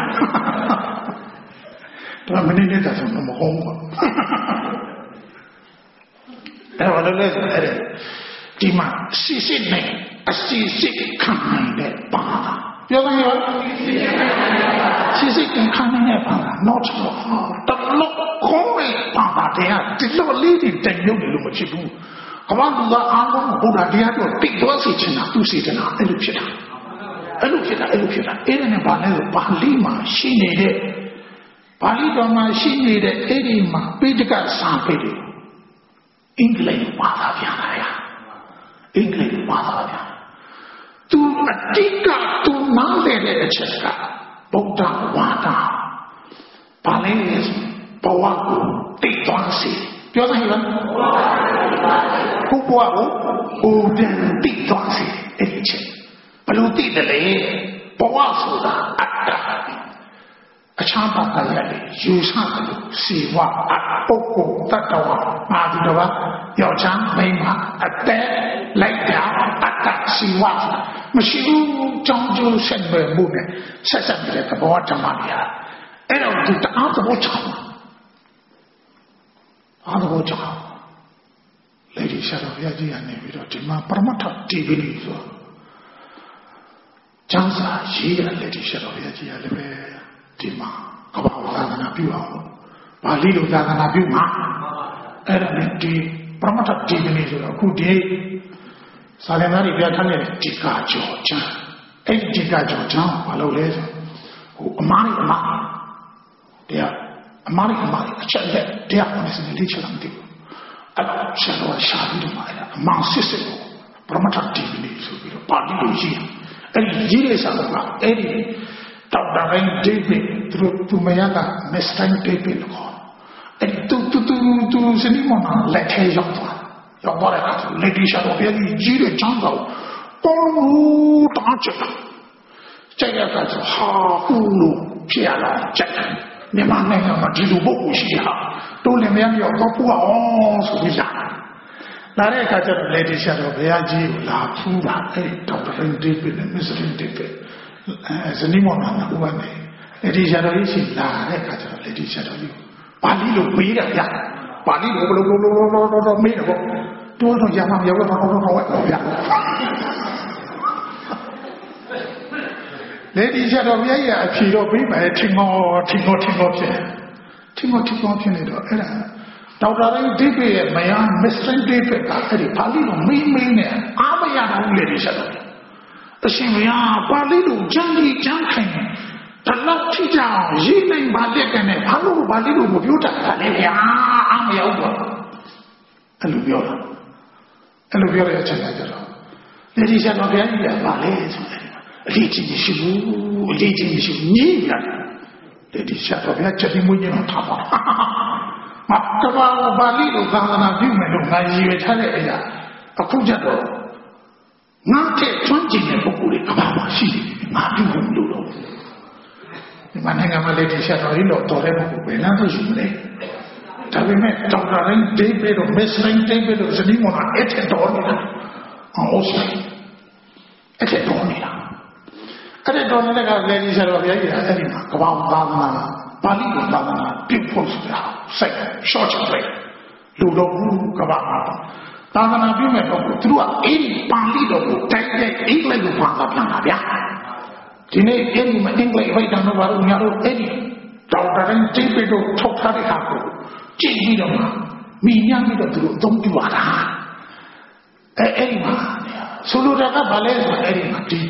ဒါမနေနေတာဆိုတော့မဟုတ်ဘူးအဲ့ဘာလို့လဲဆိုတော့ဒီမှာစစ်နဲ့အစစ်ခံနေတဲ့ပါတာပြောကြရောစစ်ခံနေတဲ့ပါတာ not တလို့ခေါင်းနဲ့ပါတာတဲ့ဒီလိုလေးတွေတညုပ်တယ်လို့မဖြစ်ဘူးကမ္ဘာလူသားအားလုံးဘုရားတရားတော့တိတ်သွားစေချင်တာသူစေချင်တာအဲ့လိုဖြစ်တာအဲ့ဒါနဲ့ဘာလဲဆိုပါဠိမှာရှိနေတဲ့ပါဠိတော်မှာရှိနေတဲ့အဲ့ဒီမှာပိဋကစာပေတွေအင်္ဂလိပ်ဘာသာပြန်လာရအင်္ဂလိပ်ဘာသာပြန်သူအတိကသူနားလည်တဲ့အချက်ကဗုဒ္ဓဝါဒပါဠိဘဝကိုတိတ်သွားစေပြောနိုင်လားကိုဘွားကိုအိုပြန်တိသွားစေအဲ့ဒီချက်ဘလို့တိတယ်လေဘဝဆိုတာအတ္တအချမ်းပါကရတယ်ယူဆတယ်လို့စီဝအပုဂ္ဂိုလ်တတ္တဝါအာဒီတော့ယောက်ျားမိန်းမအသက်လိုက်တာအတ္တစီဝမရှိဘူးကြောင်းကျိုးဆက်ပဲမှုနဲ့ဆက်ဆက်တဲ့သဘောဓမ္မများအဲ့တော့ဒီတအားသဘောချောင်းအားသဘောချောင်းလေဒီဆရာတော်ဘုရားကြီးကနေပြီးတော့ဒီမှာပရမတ္ထတီးပြီးဆိုကျမ်းစာရေးရလေဒီဆရာတော်ဘုရားကြီးကလည်းပဲဒီမှာကဘာဝသာသနာပြုအောင်ပါဠိလိုသာသနာပြုမှာအဲ့ဒါနဲ့ဒီပရမတ္ထတီးပြီးဆိုတော့အခုဒီစာလင်သားတွေပြထားတဲ့ဒီကာကျော်ချမ်းအဲ့ဒီကာကျော်ချမ်းဘာလို့လဲဆိုဟိုအမားတွေအမားတရားအမားတွေအမားအချက်လက်တရားကိုစနေလေးချက်လာမသိဘူးအဲ့ဆရာတော်ရှာပြီးတော့မှအဲ့အမားစစ်စစ်ကိုပရမတ္ထတီးပြီးဆိုပြီးတော့ပါဠိလိုရေးအဲ့ဒီရေးတဲ့စာကအဲ့ဒီတောက်တိုင်းဒေးဗစ်သူမရကမစ္စတိုင်းဒေးဗစ်လို့ခေါ်အဲ့ဒီသူစနေမနာလက်ထဲရောက်သွားတဲ့အခါလေဒီရှာတော်ဘုရားကြီးတဲ့ချမ်းသာကိုပေါ်တာချက်ကြိုက်ရတာဆိုဟာကူလို့ဖြစ်ရလာကြိုက်မြန်မာနိုင်ငံမှာဒီလိုပုဂ္ဂိုလ်ရှိတာတိုးလည်းမရပြောတော့ပူအောင်ဆိုပြီးလာတဲ့အခါကျတော့လေဒီရှာတော်ဘုရားကြီးကိုလာဖူးတာအဲ့ဒေါက်တာရင်းဒေးဗစ်နဲ့မစ္စရင်ဒေးဗစ်ဇနီးမောင်နှံကဘာနဲ့လေဒီရှာတော်ကြီးရှိလာတဲ့အခါကျတော့လေဒီရှာတော်ကြီးပါဠိလိုပေးတာဗျပါဠိလိုဘလို့မေးတော့တော့ရမှာမရောက်တော့ဗျာလေဒီချက်တော့မြတ်ရအဖြေတော့ပြီးမယ်ထင်မောဖြစ်နေတော့အဲ့ဒါဒေါက်တာရင်းဒီပေရဲ့မယားမစ္စရင်ဒေးဗစ်ကအဲ့ဒီပါဠိလိုမေးနဲ့အားမရတော့ဘူးလေဒီချက်တော့အရှင်မယားပါဠိလိုကြမ်းကြီးကြမ်းခိုင်တလောက်ထိကြအောင်ရေးနိုင်ပါလက်ကနေဘာလို့ပါဠိလိုမပြောတတ်တာလဲဗျာအားမရောက်တော့အဲ့လိုပြောတာအဲ့လိုပြောတဲ့အချိန်ကျတော့လေဒီချက်တော့ဘုရားကြီးကပါလေဆိုတယ်အလေးချင်းမရှိဘူးအလေးချင်းမရှိဘူးညင်းရတယ်လေဒီချက်တော့ဘုရားချက်ပြီးမွေးနေတော့ထားပါမကဘာပါဠိလိုသာသနာပြုမယ်လို့ငါရည်ရွယ်ထားတဲ့အရာအခုကျတော့ငါတဲ့ကျွမ်းကျင်တဲ့ပုဂ္ဂိုလ်တွေကဘာမှရှိတယ်ငါပြုဖို့လို့တော့ဒီမှာနိုင်ငံမှာလေဒီချက်တော့ရင်းတော့တော်တဲ့ပုဂ္ဂိုလ်ပဲလားတော့ရှိမလဲဒါပေမဲ့ဒေါက်တာရင်းဒေးဗစ်တို့မစ္စရင်ဒေးဗစ်တို့ဇနီးမောင်နှံအဲ့တဲ့တော်နေတာအောင်ဆိုင်အဲ့တဲ့တော်နေတာအဲ့တဲ့တော်နေတဲ့ကလည်းဒီဆရာတော်ဘုရားကြီးအဲ့ဒီမှာကဘာသာသနာပါဠိလိုသာသနာပြုဖို့ဆိုတာစိုက် short break လူတော်ဘူးကဘာသာသနာပြုမဲ့တော့သူတို့ကအဲ့ဒီပါဠိတော်ကိုတိုက်တဲ့အင်္ဂလိပ်လိုဘာသာပြန်တာဗျာဒီနေ့အဲ့ဒီမှာအင်္ဂလိပ်ဝိုက်တန်တော့ဘာလို့ညာတော့အဲ့ဒီဒေါက်တာရင်းဒေးဗစ်တို့ထုတ်ထားတဲ့ဟာကိုကြည့်ပြီးတော့မိညာပြီးတော့သူတို့အသုံးပြုရတာအဲ့ဒီမှာဆိုလိုတာကဘာလဲဆိုအဲ့ဒီမှာဒီ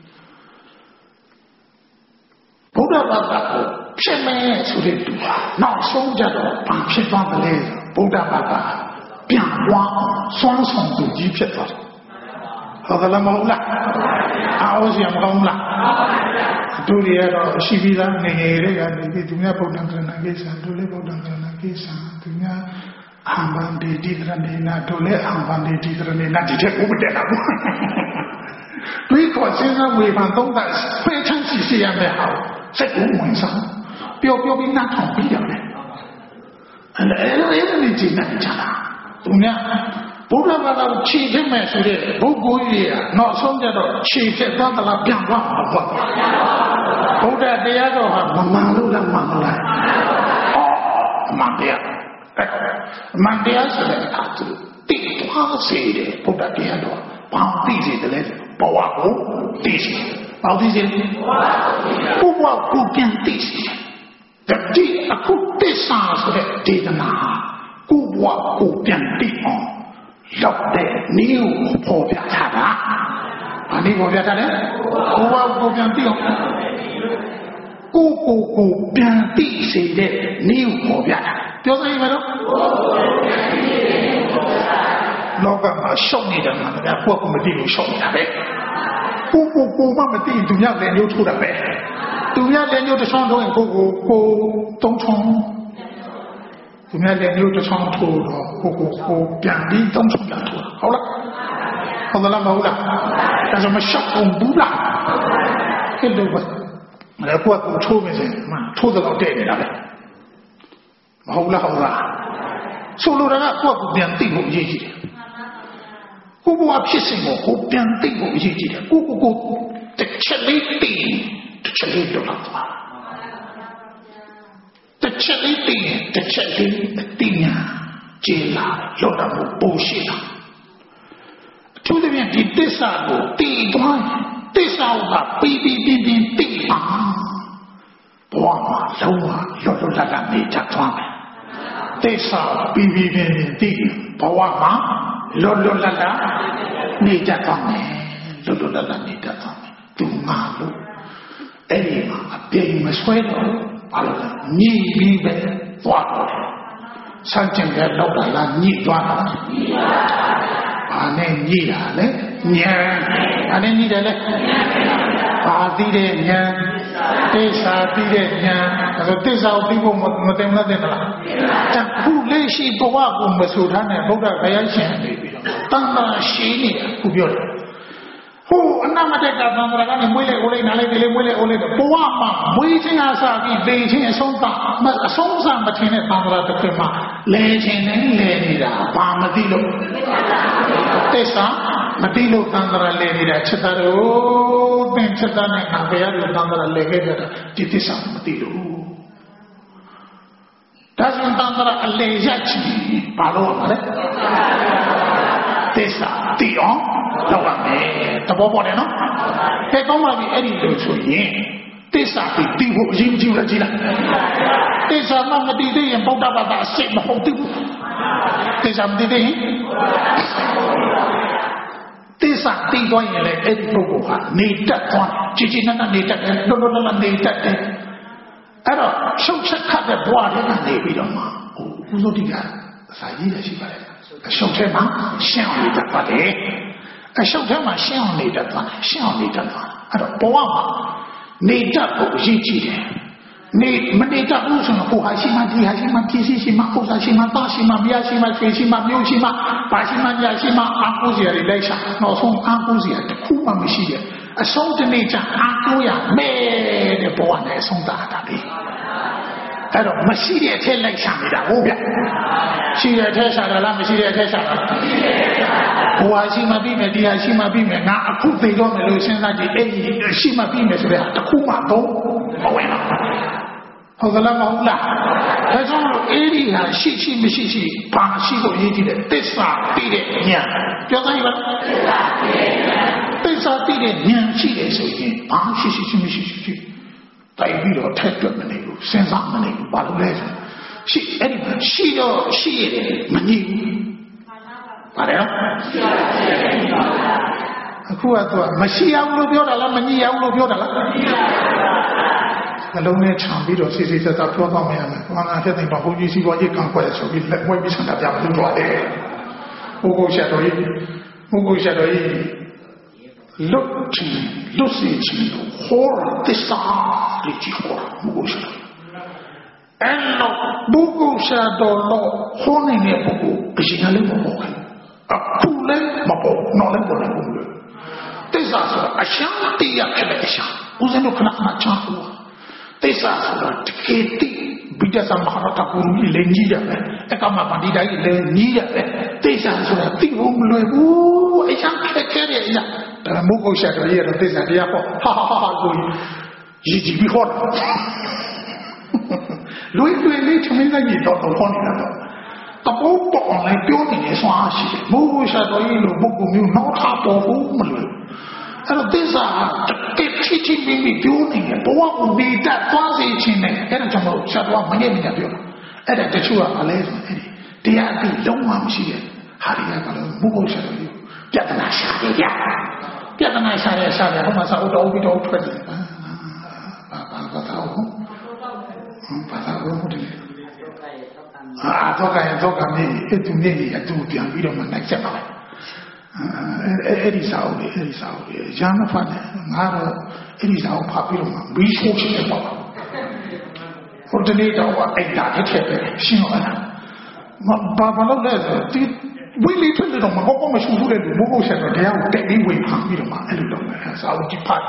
ဘုရားဘာသာကိုဖြစ်မယ်ဆိုတဲ့သူဟာနောက်ဆုံးကြတော့ဘာဖြစ်သွားမလဲဘုရားဘာသာပြန်ပွားစွမ်းဆောင်သူကြီးဖြစ်သွားတယ်ဟုတ်ကဲ့မဟုတ်လားအားစရာမကောင်းလားတို့တွေကတော့ရှိပြီးသားငယ်ငယ်လေးကနေပြီးသူများဗုဒ္ဓံကရဏကိစ္စတို့လည်းဗုဒ္ဓံကရဏကိစ္စသူများအဟံဗန္တိတိကရဏေနာတို့လည်းအဟံဗန္တိတိကရဏေနာဒီတဲ့ကိုမတည့်တာဘူးတွေးခေါ်စဉ်းစားဝေဖန်သုံးသပ်ဖေးချမ်းစီရမယ်ဟာစိတ်ကိုဝင်စားပျော်ပြီးနားထောင်ပြီးရတယ်အဲ့ဒါလည်းကြည့်နေကြတာသူများဘုရားဘာသာခြေဖြစ်မဲ့ဆိုတဲ့ပုဂ္ဂိုလ်ကြီးကနောက်ဆုံးကြတော့ခြေဖြစ်သွားသလားပြန်သွားမှာပေါ့ဘုရားတရားတော်ဟာမမှန်လို့လားမှန်လားအမှန်တရားအမှန်တရားဆိုတဲ့အခါသူတိသွားစေတယ်ဘုရားတရားတော်ဘာသိစေတယ်လဲဘဝကိုသိစေဘာသိစေဘဝကိုပြန်သိစေဒီအခုသစ္စာဆိုတဲ့ဒေသနာကိုဘဝကိုပြန်သိအောင်လောက်တဲ့နည်းကိုပေါ်ပြထားတာ။ဘာနည်းပေါ်ပြထားလဲ။ကိုယ်ကိုပြန်သိအောင်ကိုပြန်သိစေတဲ့နည်းကိုပေါ်ပြတာ။ပြောစမ်းရမလို့လောကမှာရှောက်နေတာမှလည်းကိုယ့်ကိုမသိလို့ရှောက်နေတာပဲ။ကိုမှမသိသူများလည်းညှို့ထိုးတာပဲ။သူများလည်းညှို့တစ်ချောင်းထိုးရင်ကိုသုံးချောင်းသူများလည်းညှို့တစ်ချောင်းထိုးတော့ကိုပြန်ပြီးသုံးချောင်းလာထိုး好了，好了嘛，好了，但是我们小公不啦，这都不，来过过抽没事嘛，抽得老对的了呗，好了好了，收入那个过过变对我业绩的，过过啊批什么，过变对我业绩的，过过过这吃力的，这吃力都老多。这吃力的，这吃力的呀，接啦，有的不行了。就这边第三步，第端，第三步啊，边第啊，哇嘛，路啊，路啦啦没着装的。第三边第，哇嘛，路啦啦没着装的，路啦啦没着装的，都马路，哎嘛，别没摔倒。你明白多少？上今天老板让你多少？啊，那你呀嘞，年，啊那你的嘞，啊对的年，第三对的年，那个第三对我没得那的了。这不类似不话我们说他呢，不该还要钱的，当然心里不标准。那么这个当然讲你每来我来哪来的每来我来的不忘嘛，每天啊啥的来钱送上，那送上不听的当然都可以嘛，来钱能来你的，把么地了，对上么地了当然来你的，吃的喽，等吃的呢，那个样子当然来个的，第上么地了，但是当然来下去，把路嘛嘞，第上第二。老板没，他不包的喏。在讲嘛，你一定要出现。第三个第五研究了起来。第三那个第四人包大把大，谁不好对不？第三第四，第三第多人来一定不好，你得管，就是那你得，那你得的。哎咯，手吃看的多的那你比较嘛，我说这个啥意思是吧？手吃嘛，想你得管的。小车嘛，像你的段，像你的段，啊，不忘嘛，你这不是几的，你这无什么苦还行嘛，地还行嘛，地是行嘛，苦还行嘛，大行嘛，米还行嘛，水行嘛，牛行嘛，白行嘛，也行嘛，阿姑姐的来上，老从阿姑姐的苦嘛没事的，啊，送的那张阿姑呀，没的不忘来送大大的。哎，我们系列车来上的，我别，系列车上的，咱们系列车上的。我还西马避免，地还西马避免，那苦非常的路现在的哎，西马避免是不是？苦嘛都不会了，好个那么啦。那种哎里啊，细没细，把细都一定的，第三地的娘，表达一个。第三地的娘细的时候，把细没细。代表了太多的那个身上的那个把路来着，细哎你细了细的没你，咋的了？苦啊多，没细也无路标的了，没你也无路标的了。那老呢场比着谁在票方面呢？我那现在把后续西瓜一刚过来手里来，我没想大家不抓的，我够下到六十一斤火了，第三里几火了，不够下。哎，不够下到了，火那年不够，不行，那里不够啊，苦嘞不够，哪里不能够了？第三是啊，想对呀，开来想，不然就可能那讲过。第三是这个地，比较上马上他不容易连你的嘞，哎，干嘛把你来连你的嘞？第三是地我们来，哦，哎，想开的一样。但不够下到夜了，对上的也好，哈，所以一级比好了。对，前面那一道都好你那个，他不帮来表明的双喜，不够下到一路不够没有脑他保护没了。那个对上给体明表明的，不往我内在装饰起来，那个怎么下到没人家表了？那个这就啊来说，第二个龙王系的，还得那个不够下到有，别跟他下的呀。别跟他下来，我马上我都出去，把他我的啊，做干你，一种年纪也都变比较蛮难接来。一里少的，像那反正一里少怕比较嘛，没出息的话，我这里找我哎打的特别行了，把老来着，这 Willie told them, Moko should do it, Moko said, they are taking away from me. I don't know, as I would depart.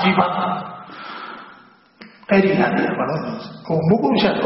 Eddie had the balloons. Oh, Moko said,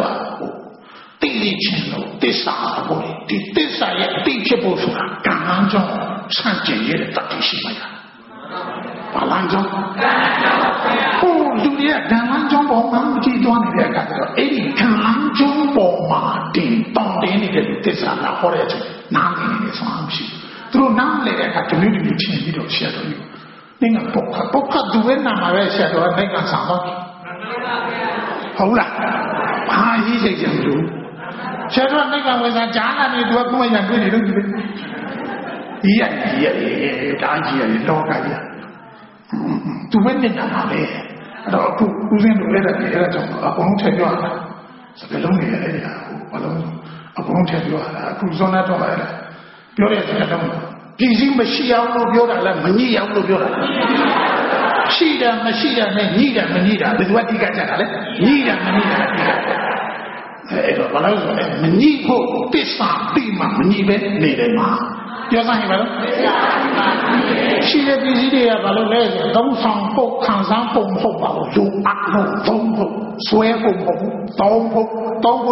this are this I teachable for Ganjo, Sanjay, Takishima. Palanjo. Oh, Ludia, Ganjo, Mamji, Don, Eddie, Ganjo, Martin, Don, this are the horrid. Now, in his arms. Through now, they have community change of shadow you. Think of Poca, do when I'm a shadow and make a sound. Hold up. Ah, he's a young dude. Shadow and make a was a Jana, and you do a and really look at it. Yeah, dog idea. To win in Namale. Who's in the weather? I won't tell you. So the lonely area. I won't tell you. Who's on that over? You're at the don't. Gizim Machia of Yoda, Mania of Yoda. Shida, Machida, Manida, with what you got at it. Nida, Manida. Manico, Pissa, Pima, Manibe, Nedema. You're saying, well, she had this idea of a don't sound folk, Kansampo, Hobo, do Akno, Tombo, swear Tombo, Tombo,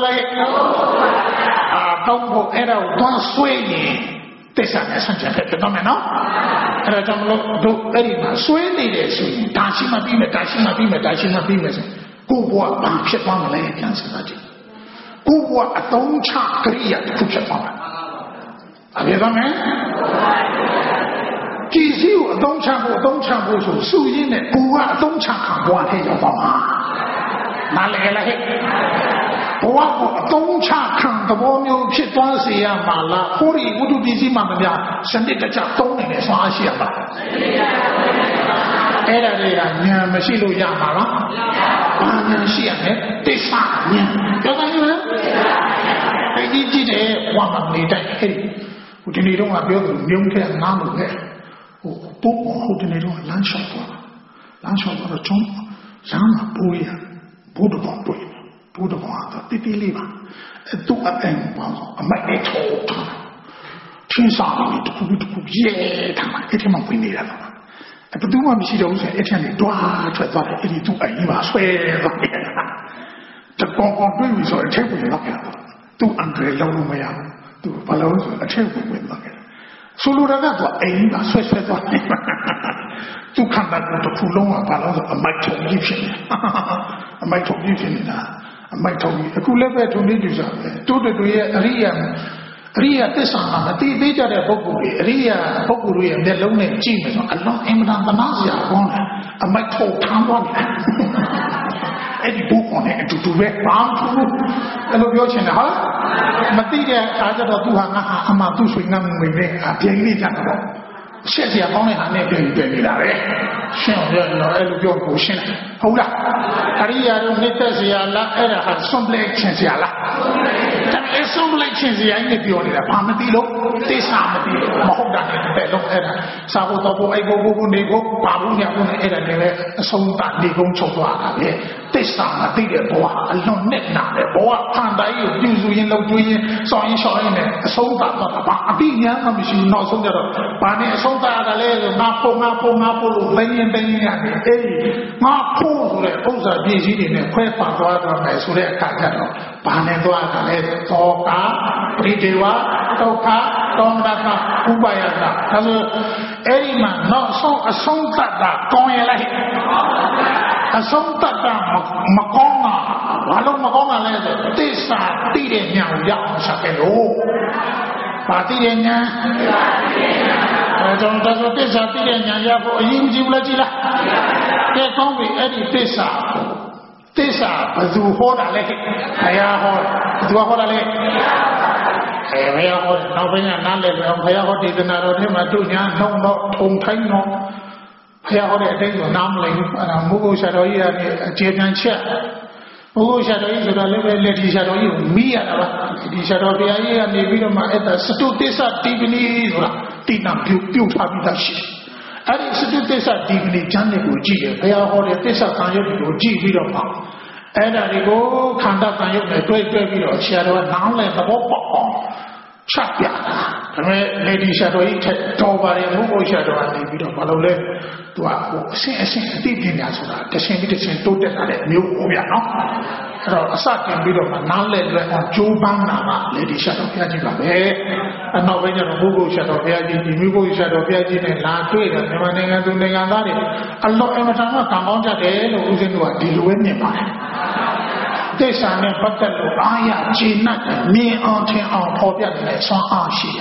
Tombo, Edo, don't sway. This is a phenomenon. And I don't do very much. Sway this, Dashima Bime. Who were a ship on the lake, who were a don't chart Korea to put it on. Have you done it? Gives you a don't champ, so in it, who are don't champ, one head of don't champ, the warm you shit once a year, Mala, Hori, would you be Zimamia, send it to Japton in his Asia. Era Machilo Yamala, Anasian, this time, I did it one of the who didn't know about the young Namu there. Who didn't know lunch of a chum, Sama Puya, Budabon, Budabon, the Liva, do a thing, a mighty tall time. Chinsam to cook, yea, get him up with me. I do want to see those Etienne Dua to thought it to a Iva swear the Bonbon babies or a table lock out. 200 Lomaya. To follow a table with luggage. So Luragato, a sweat to come back to Puloma, a micro Egyptian. A micro Egyptian, a micro. A cool level to need you. To the Ria Tessana, the Vita de Boguri, Ria Boguri, and the lonely James, a long Emma Banazia, a micro town. Any book on it to red palm to a location, huh? Material, I don't know, Amatu swinging with a Piani Janabo. Says the opponent and never been there. Shell, ocean. Hold up. Aria, Netasia, La Era had some elections. Some elections, I may be on it. Pamadilo, this Amadilo, Mahoda, Bello Era, Savoto, Ego, Nego, Babunia, Era, so that they go to this time, I think a boa, a long neck now, a boa, Panda, usually in low doing, so in showing it, so that a big young machine, not so that, but so that a little Napo, Lenny, Napo, Osa, busy in a quack, so they can't Panedoa, Toka, Ridewa, Toka, Tomaka, Ubayaka. Any man, not so a song that going like a song that Macona, Wallo Macona, this are Tidenia, Yam Sakelo. Patina, I don't know this are Tidenia, you Lagila. They don't be any pizza. Tesa, Bazu Hoda Lake, Ayaho, Duahoda Lake, Ayaho, Novena, Nale, Ayaho, the Narodima, Dunya, no, Tom Taino, Ayaho, Namling, and Mugu Shadoya, Japan Chair. Mugu Shadoy, the Lady Shadoy, me and the Shadoy, and the Vidoma at the Stu Tesa, Tivini, Tina, built Habitashi. And it's this at Divini Janibuji, they are all the Tessa Tayoji Vidoma. And I go conduct a great baby or shadow, now let the Bopo Chapia. lady shadow Tobari, no shadow, and the Palole to a deep in Yasura, the same edition to the new Obiano. A certain bit of a knowledge on Jubana, Lady Shadow Piajiba, and now when you're a Mugu Shadow Piaji, the Mugu Shadow Piaji, and La Twitter, and Nemananga to Negandari. A lot of them come on that day, who's into a deal with me. This are the battle. I Gina, me auntie on Popia, some Archie.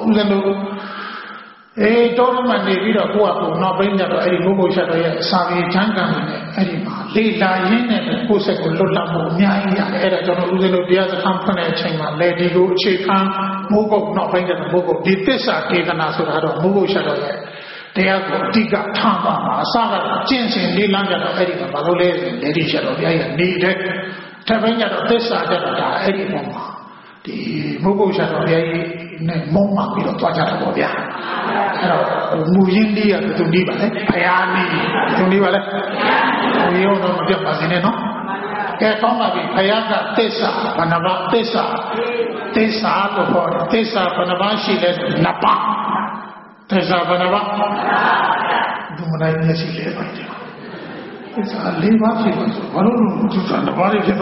A tournament, they did a poor, not bring that any Mugu Shadow, Savi Tangan, Edima, Lila Yin, and Pusek, Lula, Mia, Editor, the other company, Chima, Lady Go, Chikan, Mugo, not bring that Mugo, did this are taken as a Mugu Shadow. They are Diga Tama, Saga, Jensen, Lilanga, Edima, Balole, Lady Shadow, needed. Tavanya, this are the Eddie Moma. The Mugu Shadow, Moma, we don't watch out of ya. Mujindi and the Tundiba, Payani, Tundiba, we all know the Bazineno. Katoma, Payaga, Tessa, Panava, Tessa, Tessa, Panavashi, Napa, Tessa, Panava, Dumana, Yesi, it's a live one of the body of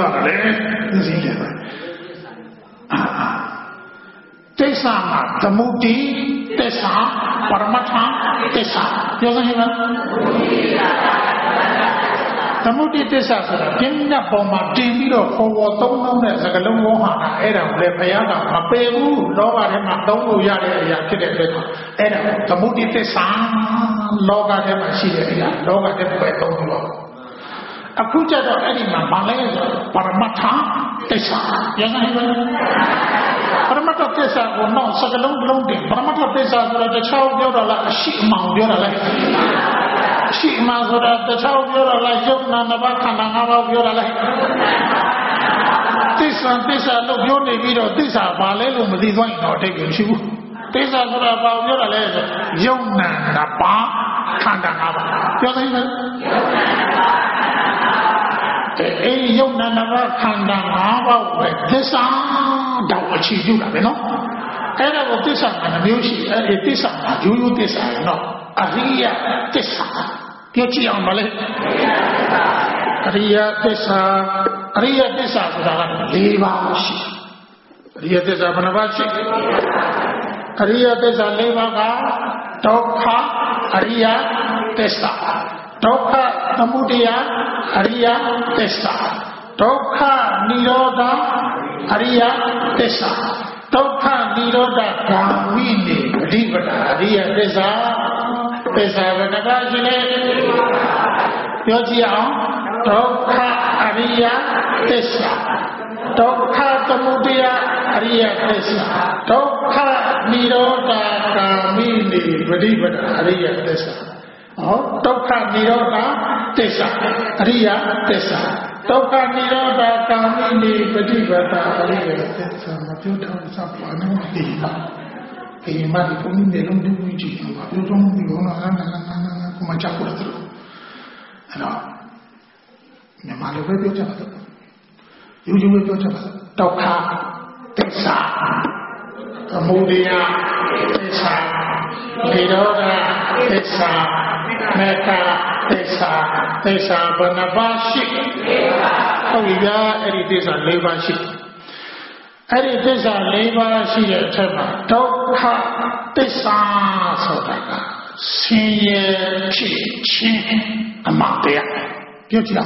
Tessa, the Mudi, Tessa, Paramata, Tessa. You the Mudi Tessa, Dimna Poma, Dimino, for Tom, as a long Mohana, Adam, Lepayaga, Maperu, Loga, and Madono Yaya, Adam, the Mudi Tessa, Loga, and Shia, Loga, and a creature of Edima, Malay, Paramata, Tessa. Yes, Paramata Tessa will not such a long day. Paramata Tessa will the child of a sheep mount your life. Sheep mount the child of your life, Jokna, Navaka, of your life. This one, Tessa, look, your video, Tessa, Valelu, this one, not taking you. Tessa, about your life, Jokna, Napa, Kandana. A young Nava Kandana, this that what she do, you know. And I will this and the music, this you this I know. Aria, this Yochi on Malay. Aria, this Levashi. Aria, this Abanabashi. Aria, this Levaga, Toka, Aria, Tessa. Toka Namudia, Aria, Tessa. Toka Niroda, Aria, Tessa. Toka Niroda, Kamini, Rivada, Aria, Tessa, Tessa, Vanagajine, Yogia, Toka Aria, Tessa. Toka Namudia, Aria, Tessa. Toka Niroda, Kamini, Rivada, Aria, Tessa. Toka Niroda, Tessa, Aria, Tessa. Toka Niroda, Kamini, Padivata, Aria, Tessa. Matilda, Sapana, Hima, Pumi, they don't do which you don't be on a Kumachakura. And Yamala will be a you will go to Toka, Tessa, Amudia, Tessa, Niroda, Tessa. Meta, Tessa, Banabashi. Oh, yeah, it is a labor ship. It is a labor ship. Toka, Tessa, Sotaka, Senior Chin, Amatia. Beauty.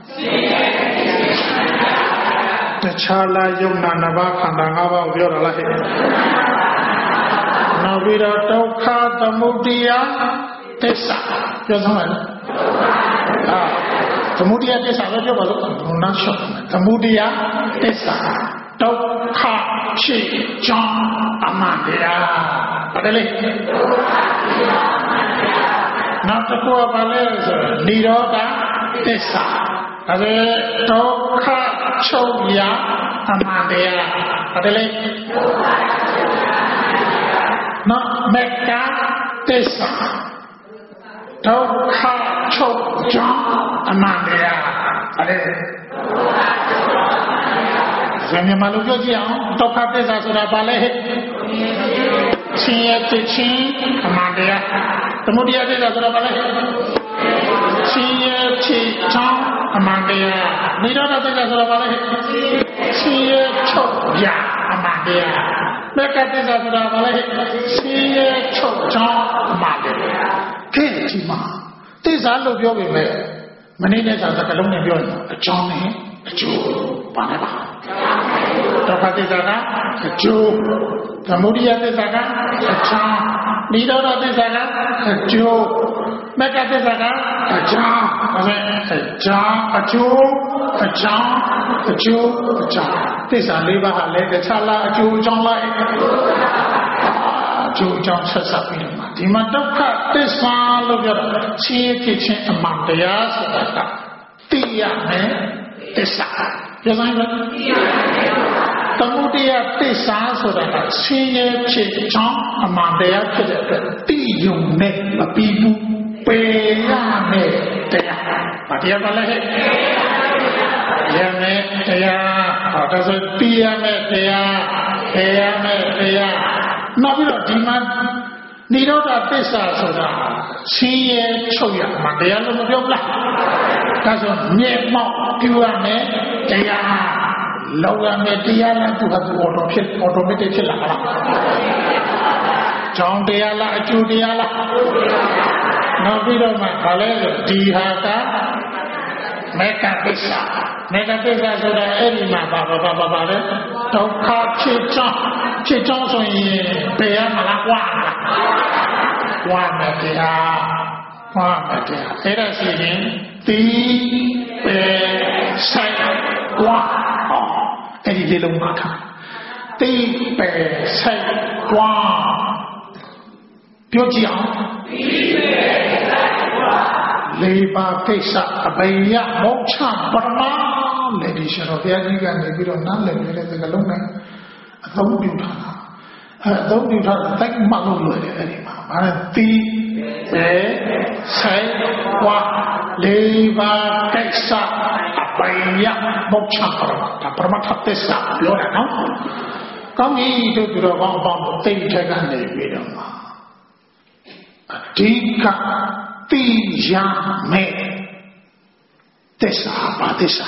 The Chala Yumna Nava Kandangava, Viola. Navira Toka, the Mudia. Tessa, you're someone. The Mudia Tessa, not sure. The Mudia Tessa, Toka, Chi, John, Amandia. Not the poor Valers, Niroda Tessa. Toka, Choya, Amandia. Not Mecca Tessa. Toka Chok John Amandia. When you Malujo, Toka Tessa Surabale. ချင်းရဲ့ဖြစ်ချင်းအမှန်တရားသမုဒိယသစ္စာဆိုတာဘာလဲချင်းရဲ့ဖြစ်ချောင်းအမှန်တရားနိရောဓသစ္စာဆိုတာဘာလဲချင်းရဲ့ချုပ်ရအမှန်တရားမက္ကသစ္စာဆိုတာဘာလဲချင်းရဲ့ချုပ်ချောင်းအမှန်တရားခဲဒီမှာသစ္စာလို့ပြောပေမဲ့မနေ့ကစကားလုံးနဲ့ပြောရင်အကြောင်းနဲ့အကျိုးပါနေပါဒုက္ခသစ္စာကအကျိုးသမုဒိယသစ္စာကအကြောင်းနိရောဓသစ္စာကအကျိုးမက္ခသစ္စာကအကြောင်းဒါပဲအကြောင်းအကျိုးအကြောင်းအကျိုးအကြောင်းသစ္စာ၄ပါးဟာလည်းတခြားလားအကျိုးအကြောင်းလားအကျိုးအကြောင်းဆက်စပ်ပြီးတော့ဒီမှာဒုက္ခသစ္စာလို့ပြောတာချင်းဖြစ်ချင်းအမှန်တရားဆိုတာကသိရမယ်သစ္စာပြောနိုင်လားသမုဒိယသစ္စာဆိုတာကဆင်းရဲဖြစ်ချောင်းအမှန်တရားဖြစ်တဲ့အတွက်သိယုံနဲ့မပြီးဘူးပယ်ရမယ်တရား။ဘာတရားပါလဲ။ရမယ်တရားဟောဒါဆိုသိရမယ်တရားပယ်ရမယ်တရားနောက်ပြီးတော့ဒီမှာနိရောဓသစ္စာဆိုတာဆင်းရဲချုပ်ရမှတရားလို့မပြောဘူးလား။ဒါဆိုမြဲမောက်ပြုရမယ်တရားလောက်ရမယ်တရားလားသူကသူအော်တိုမက်တစ်ဖြစ်လာလားကြောင်းတရားလားအကျိုးတရားလားနောက်ပြီးတော့မှဘာလဲဆိုဒီဟာကမေတ္တာသစ္စာဆိုတာအဲ့ဒီမှာဘာလဲဒုက္ခဖြစ်ကြောင်းဆိုရင်ပယ်ရမလားကွာမယ်တရားအဲ့ဒါဆိုရင်တိပယ်ဆိုင်ကွာအဲ့ဒီလေးလုံးမှာထားတိပယ်ဆိုင်ကွာပြောကြည့်အောင်တိပယ်ဆိုင်ကွာလေးပါးကိစ္စအဘိယမောချပရမလည်းဒီရှင်တော်ဘုရားကြီးကနေပြီးတော့နားလည်နေတဲ့စကားလုံးနဲ့အသုံးပြုထားတာအသုံးပြုထားတဲ့တိုက်မှလို့လွယ်တယ်အဲ့ဒီမှာဘာလဲတိပယ်ဆိုင်ကွာလေးပါးကိစ္စအဘိယမောချပရမဒါပရမသစ္စာပြောတာနော်ကောင်းပြီတို့သူတော်ကောင်းပေါင်းတိတ်ထက်ကနေပြီးတော့မှာအဓိကသိရမယ်သစ္စာဘာသစ္စာ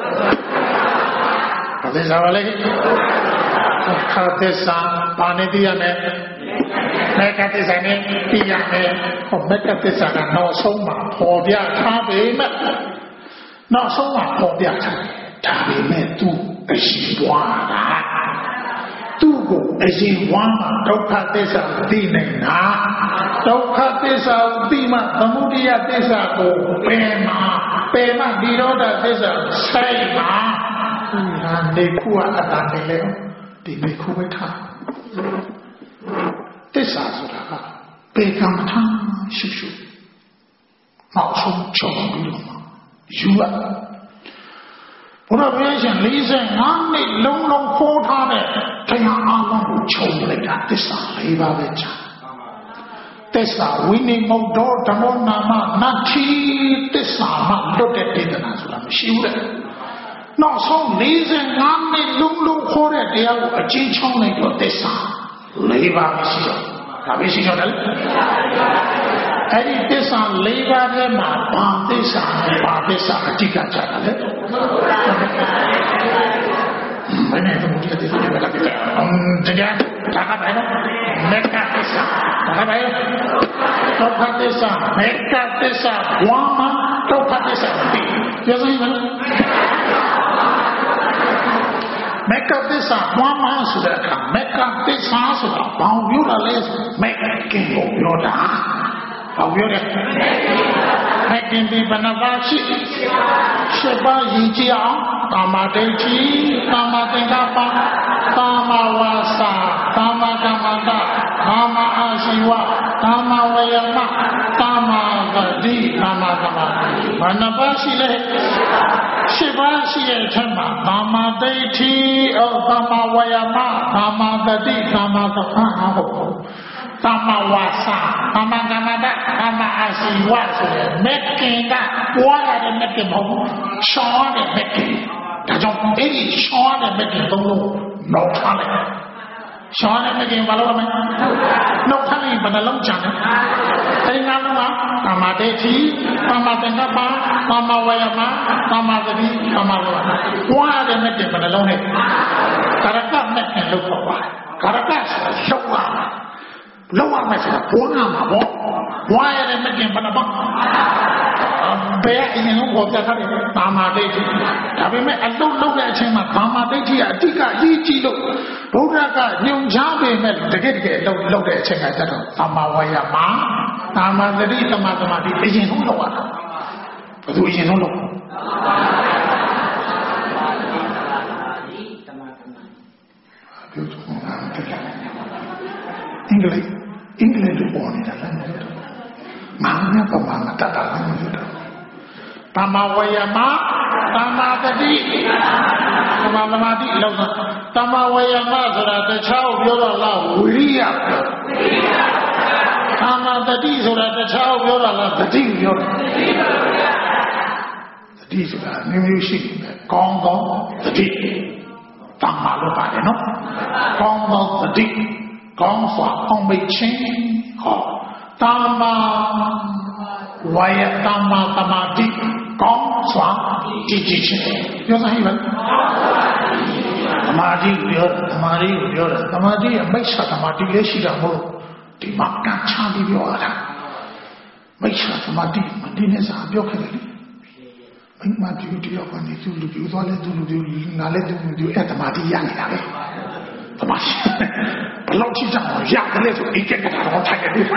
ဘာသစ္စာလဲခါသစ္စာဘာနဲ့သိရမယ်မေကသစ္စာနဲ့သိရမယ်ဟောမေကသစ္စာကနောက်ဆုံးမှာပေါ်ပြထားပေမဲ့နောက်ဆုံးမှာပေါ်ပြထားဒါပေမဲ့သူအရှိပွားတာသူ့ကိုအရင်ဝမ်းမှာဒုက္ခသစ္စာသိနေတာဒုက္ခသစ္စာကိုသိမှသမုဒိယသစ္စာကိုပယ်မှနိရောဓသစ္စာဆိုင်မှဒါနေခုအတ္တနေလေဒီနေခုဝိထားသစ္စာဆိုတာကပေကံထမ်းရှုနောက်ဆုံးချုံပြီးတော့ယူရဘုရားဘုရားရှင်45နှစ်လုံးခိုးထားတဲ့တရားအလုံးကိုခြုံလိုက်တာသစ္စာ၄ပါးပဲချာသစ္စာဝိနိမုတ်တော်ဓမ္မနာမနတ္ထိသစ္စာမှလွတ်တဲ့ဒေသနာဆိုတာမရှိဘူးတဲ့နောက်ဆုံး45နှစ်လုံးခိုးတဲ့တရားကိုအကျဉ်းချောင်းလိုက်တော့သစ္စာ၄ပါးမရှိတော့ဒါပဲရှိတော့တယ်အဲ့ဒီသစ္စာ၄ပါးထဲမှာဘာသစ္စာအဓိကကြတာလဲဘယ်နဲ့သမုဒိယသစ္စာပဲလားတရားဒါကပဲနော်မေကသစ္စာဒါကပဲဒုက္ခသစ္စာမေကသစ္စာဝါမဒုက္ခသစ္စာတိပြောစမ်းပါမေကသစ္စာဝါမဆိုတဲ့အခါမေကသစ္စာဆိုတာဘာပြောတာလဲမေကင်ကိုပြောတာဘာပြောလဲမေကင်ဒီဘဏ္ဍာရှိရှင်းပါရင်ကြည့်အောင်ကာမဒိဋ္ဌိကာမသင်္ကပ္ပကာမဝါစာကာမကမ္မန္တကာမအာရှိဝကာမဝယမကာမဂတိကာမကမ္မဘဏ္ဍာရှိလေရှင်းပါရှိတဲ့အထက်မှာကာမဒိဋ္ဌိကာမဝယမကာမဂတိကာမကမ္မဟုတ်ကာမဝါစာကာမကမ္မန္တကာမအာရှိဝဆိုတဲ့မက်ကင်ကပွားရတဲ့မက်ကင်မဟုတ်ရှောင်းတဲ့မက်ကင်ဒါကြောင့်အဲ့ဒီရှောင်းတဲ့မက်ကင်သုံးလို့နောက်ထားလိုက် Sean making Balama. No coming but a long channel. Tamadeti, Tamatangapa, Tamawayama, Tamadati, Tamawama. Why are they making but a long head? Caracas met and look for why. Caracas, Showa. Lower myself, why are they making but a bump? Bear in what the Tamadeti. I don't know that Chima, Tamadeti, Tika, Yichi, Buraka, New Jambi, the get look at Cheka, Tamawayama, Tamadati, Tamadamati, is in Hulu. But we in Hulu. English born in a language. Mamma, Pamma, Tata, Tamawayama, Tamadati, Tamadamati, Tamawayama, the child, Yola, Uria, Tamadati, the child, Yola, the Ting, Yola. The Tis of new music, Congo, the Tea, Tamalupa, Congo, the Tea. Gong Swa, Hong Bei Ching, Tama, Waya Tama Tamati, Gong Swa, Ji Ching. You know even Tamati, Tamati, and Mesha Tamati, Yeshida Mo, the Maka Chandi Yoda. Mesha Tamati, Madines are Yokali. Make my duty of an issue to do, all to do, Nalet to do at Tamati Yang. Long time, young little, he can't get out of time.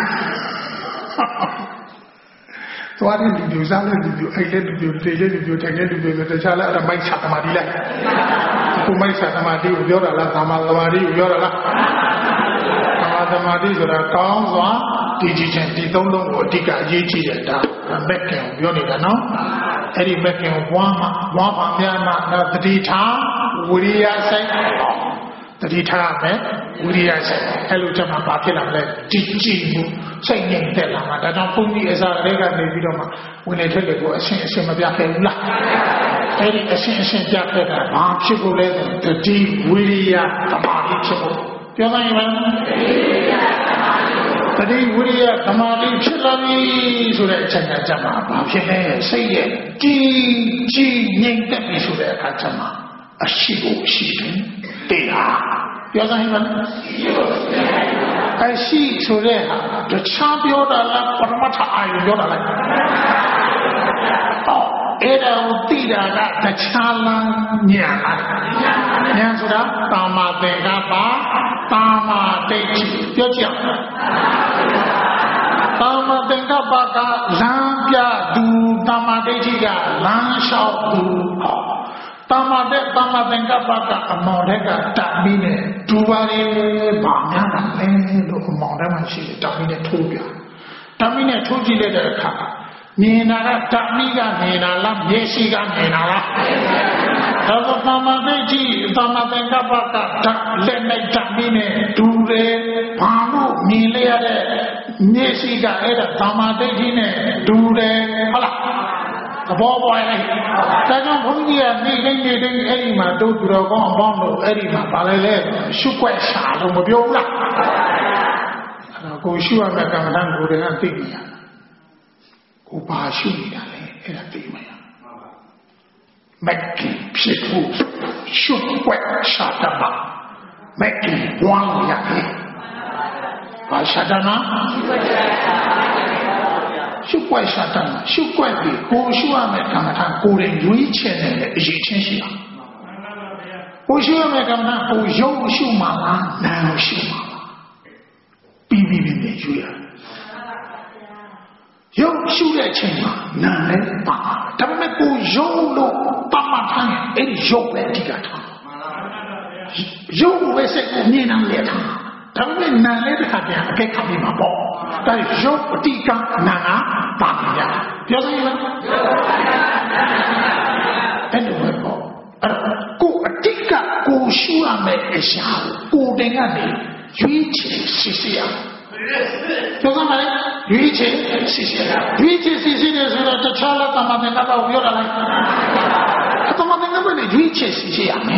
So I didn't do Zala, I didn't do the Chala, and my Satamadi. Who my Satamadi, Yola, Tamadamadi, Yola. Tamadamadi, the Towns, Digitan, Titolo, or Tika, Yichi, and Beckham, Yonida, no? Eddie Beckham, Wama, the Dita, Wuria say. The Dita, Wuria say, Hello, Jama Bakila, Digi, saying Telama, that don't put me as a regular video when I tell you a same of Yakela. Eddie, a same Yakela, Marchibule, the deep Wuria, the Marchibule. You know, the deep Wuria, the Marchibule, so that Jama, Bakila, say it, G, Ning, that is so that Katama, a shibu, they are. You know, I see so there, the champion of Paramata, I don't like. Oh, Ada Tida, the Chala Nyana. Yansura, Tama Degaba, Tama Deji, Yoja. Tama Degabaka, Zambia, do Tama Dejiga, Lanshao, do. Tamade Tamabaka, Amorega, Tamine, Tuvari, Bamana, Morama, Tamine Tubia. Tamine Tuji letter Kaka. Nina, Tamiga, Nina, Lam, Yesiga, Nina. Tamadeji, Tamabaka, Lene, Tamine, Ture, Pamu, Milea, Yesiga, Tamadeji, Ture, Hala. The boy, I don't only a Edima, do Drogon, Edima, Ballet, Shukwe, Shadow, Mobiola. Go shoe and make a man go to Antigua. Go by shooting in a female. Making people Shukwe, Shatama, making one yaki. By Shatama. Shukwe Shatama, Shukwe, who Shua Mekamata, who in Yuichen, Egyptian. Who Shua Mekamata, who Yo Shumala, now Shumala. Bibi in the Julia. Yo Shula Chema, Nane, Tamako Yolo, Pamatan, and Yopetigata. Yo was a Nina letter. Tamen Nale had a Pekabima ball. That is Yotika Nana Pamia. You know, anyway, go a tika, go Shuame Esha, go Dengani, Yuichi Sisia. You know, Yuichi Sisia. Yuichi Sisia is the Chala Tamanaka of Yola. Tamanaka, Yuichi Sisia, go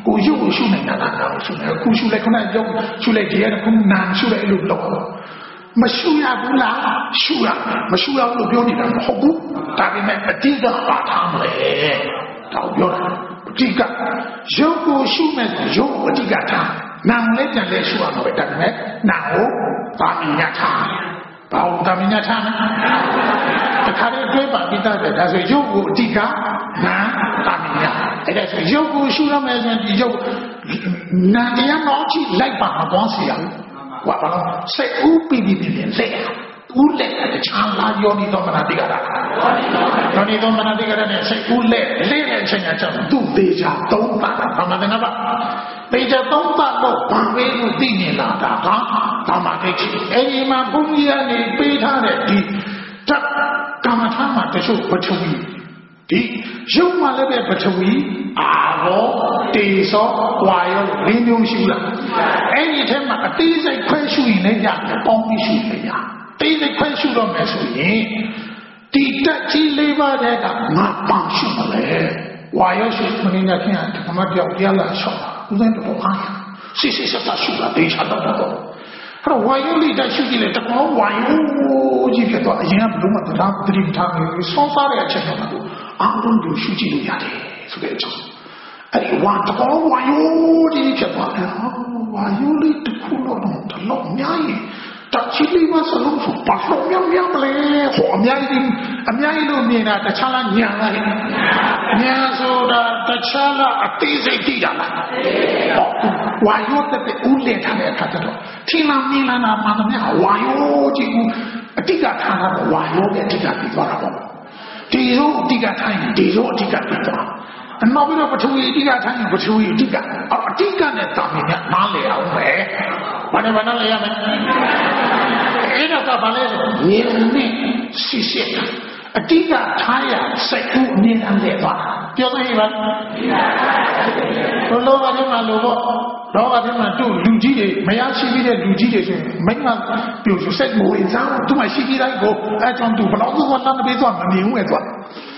ကိုရုပ်ကိုရှုနေတာလားနာကိုရှုနေခုရှုလိုက်ခဏရုပ်ရှုလိုက်ကြရတယ်ခုနာရှုလိုက်လို့လောက်မရှုရဘူးလားရှုရမရှုရဘူးလို့ပြောနေတာမဟုတ်ဘူးဒါပေမဲ့အတိကပါထားမလဲတောက်ပြောတာအတိကရုပ်ကိုရှုမဲ့ရုပ်အတိကထားနာလည်းကြံလဲရှုရမှာပဲဒါပေမဲ့နာကိုပါမညာထားဘာလို့ပါမညာထားလဲတခါတည်းတွေးပါပြီးသားပဲဒါဆိုရုပ်ကိုအတိကနာပါမညာအဲ့ဒါဆိုရုပ်ကိုရှုရမယ်ဆိုရင်ဒီရုပ်နာတရားတော့ကြည့်လိုက်ပါမသွားစီရဘူးဘာလို့စိတ်ဥပ္ပိပိပြင်းလက်ဦးလက်တခြားလာယောနိသောမနတိကရယောနိသောမနတိကရနဲ့စိတ်ဦးလက်တဲ့အချိန်ကကြောင့်သူ့သေးချာသုံးပါဘာမှလည်းပါသေးချာသုံးပါတော့ဘာပဲလို့သိနေလာတာကဘာမှသိချင်အဲ့ဒီမှာဘုန်းကြီးကနေပေးထားတဲ့ဒီကမ္မထာမှာတချို့ပထဝီဒီရုပ်မှလည်းပဲပထဝီအာဘောတေသောဝါယော၄မျိုးရှိလားအဲ့ဒီထဲမှာအသေးစိတ်ခွဲရှုရင်လည်းရတယ်ပေါင်းပြီးရှုရင်ရသေးစိတ်ခွဲရှုတော့မယ်ဆိုရင်ဒီတက်ကြီး၄ပါးတဲ့ကငါပန်းရှုမလဲဝါယောရှုမင်းနဲ့ခင်ဗျာဓမ္မပြောက်တရားလာရှောက်တာဦးဇင်းတော်အားစစ်စစ်ဆက်ရှုတာတေချာတော့အဲ့တော့ဝါယောလေးတက်ရှုကြည့်လေတကောဝါယောကြီးဖြစ်တော့အရင်ကဘလို့မှတရားပတိပဌာန်ကိုစောစားတဲ့အချက်တော့အားလုံးကိုရှုကြည့်လို့ရတယ်ဆိုတဲ့အကြောင်းအဲ့ဒီဝါတော့ဝါယိုဒီဖြစ်သွားတယ်ဝါယိုလေးတခုတော့တော့အများကြီးတက်ချီလေးမစလုံးဆိုပါတော့မြောက်မလဲဟောအများကြီးလို့မြင်တာတခြားလားညာလားညာဆိုတာတခြားလားအသေးစိတ်ကြည့်ရလားဝါယိုတဲ့ဦးလက်ထားတဲ့အခါကျတော့ထင်လာမြင်လာတာမှမဟုတ်ဝါယိုကြည့်ဘူးအတိတ်ကထားတာဝါယိုရဲ့အတိတ်ကပြီးသွားတာပေါ့ဒီလိုအတိတ်ကထိုင်ဒီလိုအတိတ်ကပြီးသွားနောက်ပြီးတော့ပထဝီအတိကထိုင်ပထဝီအတိကအတိကနဲ့တာမင်းနဲ့နားလေအောင်ပဲဘာနဲ့ဘာနားလေရမလဲအဲ့ဒါကဘာလဲဆိုရေနဲ့စစ်စစ်အတိကထားရစိတ်ကူအမြင်အလဲသွားပြောသိပါဘလောကထဲမှာလို့ပေါ့လောကထဲမှာတို့လူကြီးတွေမရရှိပြီးတဲ့လူကြီးတွေဆိုရင်မိမပြုတ်စိတ်မဝင်စားသူမှရှိပြီးတိုင်းကိုအဲကြောင့်သူဘလောက်သူကတန်းပေးသွားမမြင်ဘူးလေသွား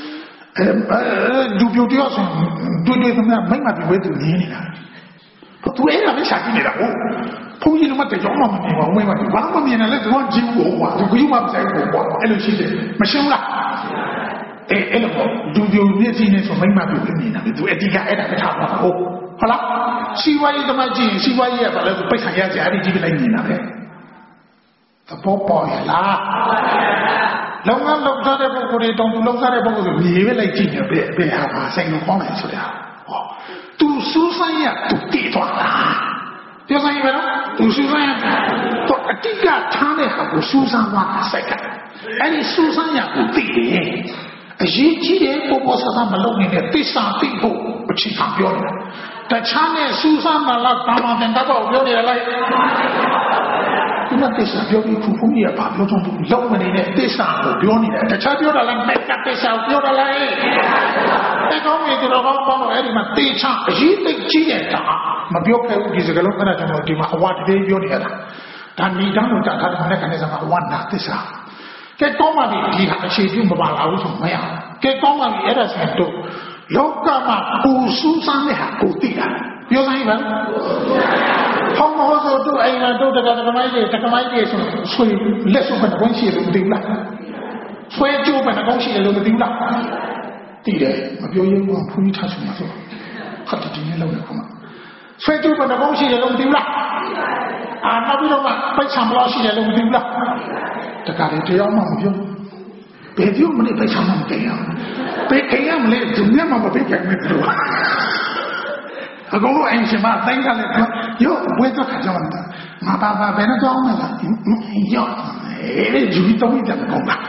လူပြိုတယောက်ဆိုတွေ့သမီးမိမပြဝဲသူနေနေတာသူအဲ့ဒါပဲရှာကြည့်နေတာဟုတ်ဘုန်းကြီးတို့မှတကြောင်မှမမြင်ပါဘူးမိမဘာမှမမြင်လည်းသူကကြည့်ဘူးကွာသူကမှမဆိုင်ဘူးကွာအဲ့လိုရှိတယ်မရှင်းဘူးလားအဲ့လိုလူပြိုမျက်စိနဲ့ဆိုမိမပြနေနေတာသူအတိကအဲ့ဒါပဲထားပါဟုတ်ဟုတ်လားစီဝါရေးသမားကြည့်စီဝါရေးကဘာလဲပိတ်ခံရကြအဲ့ဒီကြည့်လိုက်နေတာပဲသဘောပေါက်ရလားလုံးဝလောက်ထားတဲ့ပုဂ္ဂိုလ်တွေတောင်သူလောက်ထားတဲ့ပုဂ္ဂိုလ်တွေမြေပဲလိုက်ကြည့်နေဘယ်ဟာပါစိတ်လုံးကောင်းတယ်ဆိုတဲ့ဟာဟောသူစူးစမ်းရသူတည်သွားတာပြောစမ်းရမလားသူစူးစမ်းရသူအတိကထားတဲ့ဟာကိုစူးစမ်းသွားတာစိတ်ကအဲ့ဒီစူးစမ်းရကိုတည်တယ်အရေးကြီးတဲ့ပေါ်ပေါ်ဆဆမလုပ်နေတဲ့သစ္စာသိဖို့အချိန်ကပြောတယ်တခြားနဲ့စူးစမ်းမှလားတာမန်တဲ့တော့ပြောနေရလားဒီမှာသစ္စာပြောပြီးခုဘုန်းကြီးကဘာပြောတော့ဘူးလောက်မနေတဲ့သစ္စာကိုပြောနေတယ်တခြားပြောတာလည်းမက်ကသစ္စာပြောတာလည်းအဲ့ကောင်းပြီတော့ကောင်းတော့အဲ့ဒီမှာတေချာအရေးသိကြီးတဲ့တာမပြောခဲ့ဘူးဒီစကားလုံးအဲ့ဒါကြောင့်ဒီမှာအဝတ်တည်းပြောနေရတာဒါဏီတောင်းလို့တာထားတဲ့ခဏစမှာဝန္နာသစ္စာကဲကောင်းပါပြီဒီဟာအခြေပြုမပါလာဘူးဆိုမရဘူးကဲကောင်းပါပြီအဲ့ဒါဆိုတော့လောကမှာပူစူးစမ်းတဲ့ဟာကိုသိတာပြောနိုင်ပါဟောမောဆိုတို့အိမ်မှာတို့တက္ကမကြီးတွေဆိုဆွေလက်စုပ်နဲ့ကောင်းရှိတယ်လို့မသိဘူးလားဆွေကျိုးနဲ့ကောင်းရှိတယ်လို့မသိဘူးလားသိတယ်မပြောရင်ဘုန်းကြီးထားချင်မှာဆိုခတ်တီနေလို့လည်းခေါမဆွေကျိုးနဲ့ကောင်းရှိတယ်လို့မသိဘူးလားနောက်ပြီးတော့ပိတ်ဆံဘလောက်ရှိတယ်လို့မသိဘူးလားတက္ကရာတရားမှမပြောဘယ်ပြောမလဲပိတ်ဆံမှမသိရဘယ်ခင်ရမလဲသူမျက်မှမပိတ်ကြနဲ့သူအကုန်လုံးအိမ်ရှင်မတိုင်းကလည်းရောဘယ်တော့ခါကြောင်းလဲငါဘာဘယ်နဲ့ကြောင်းမလဲရောအဲ့ဒီယူပြီးတော့ကြတယ်ကောင်းလား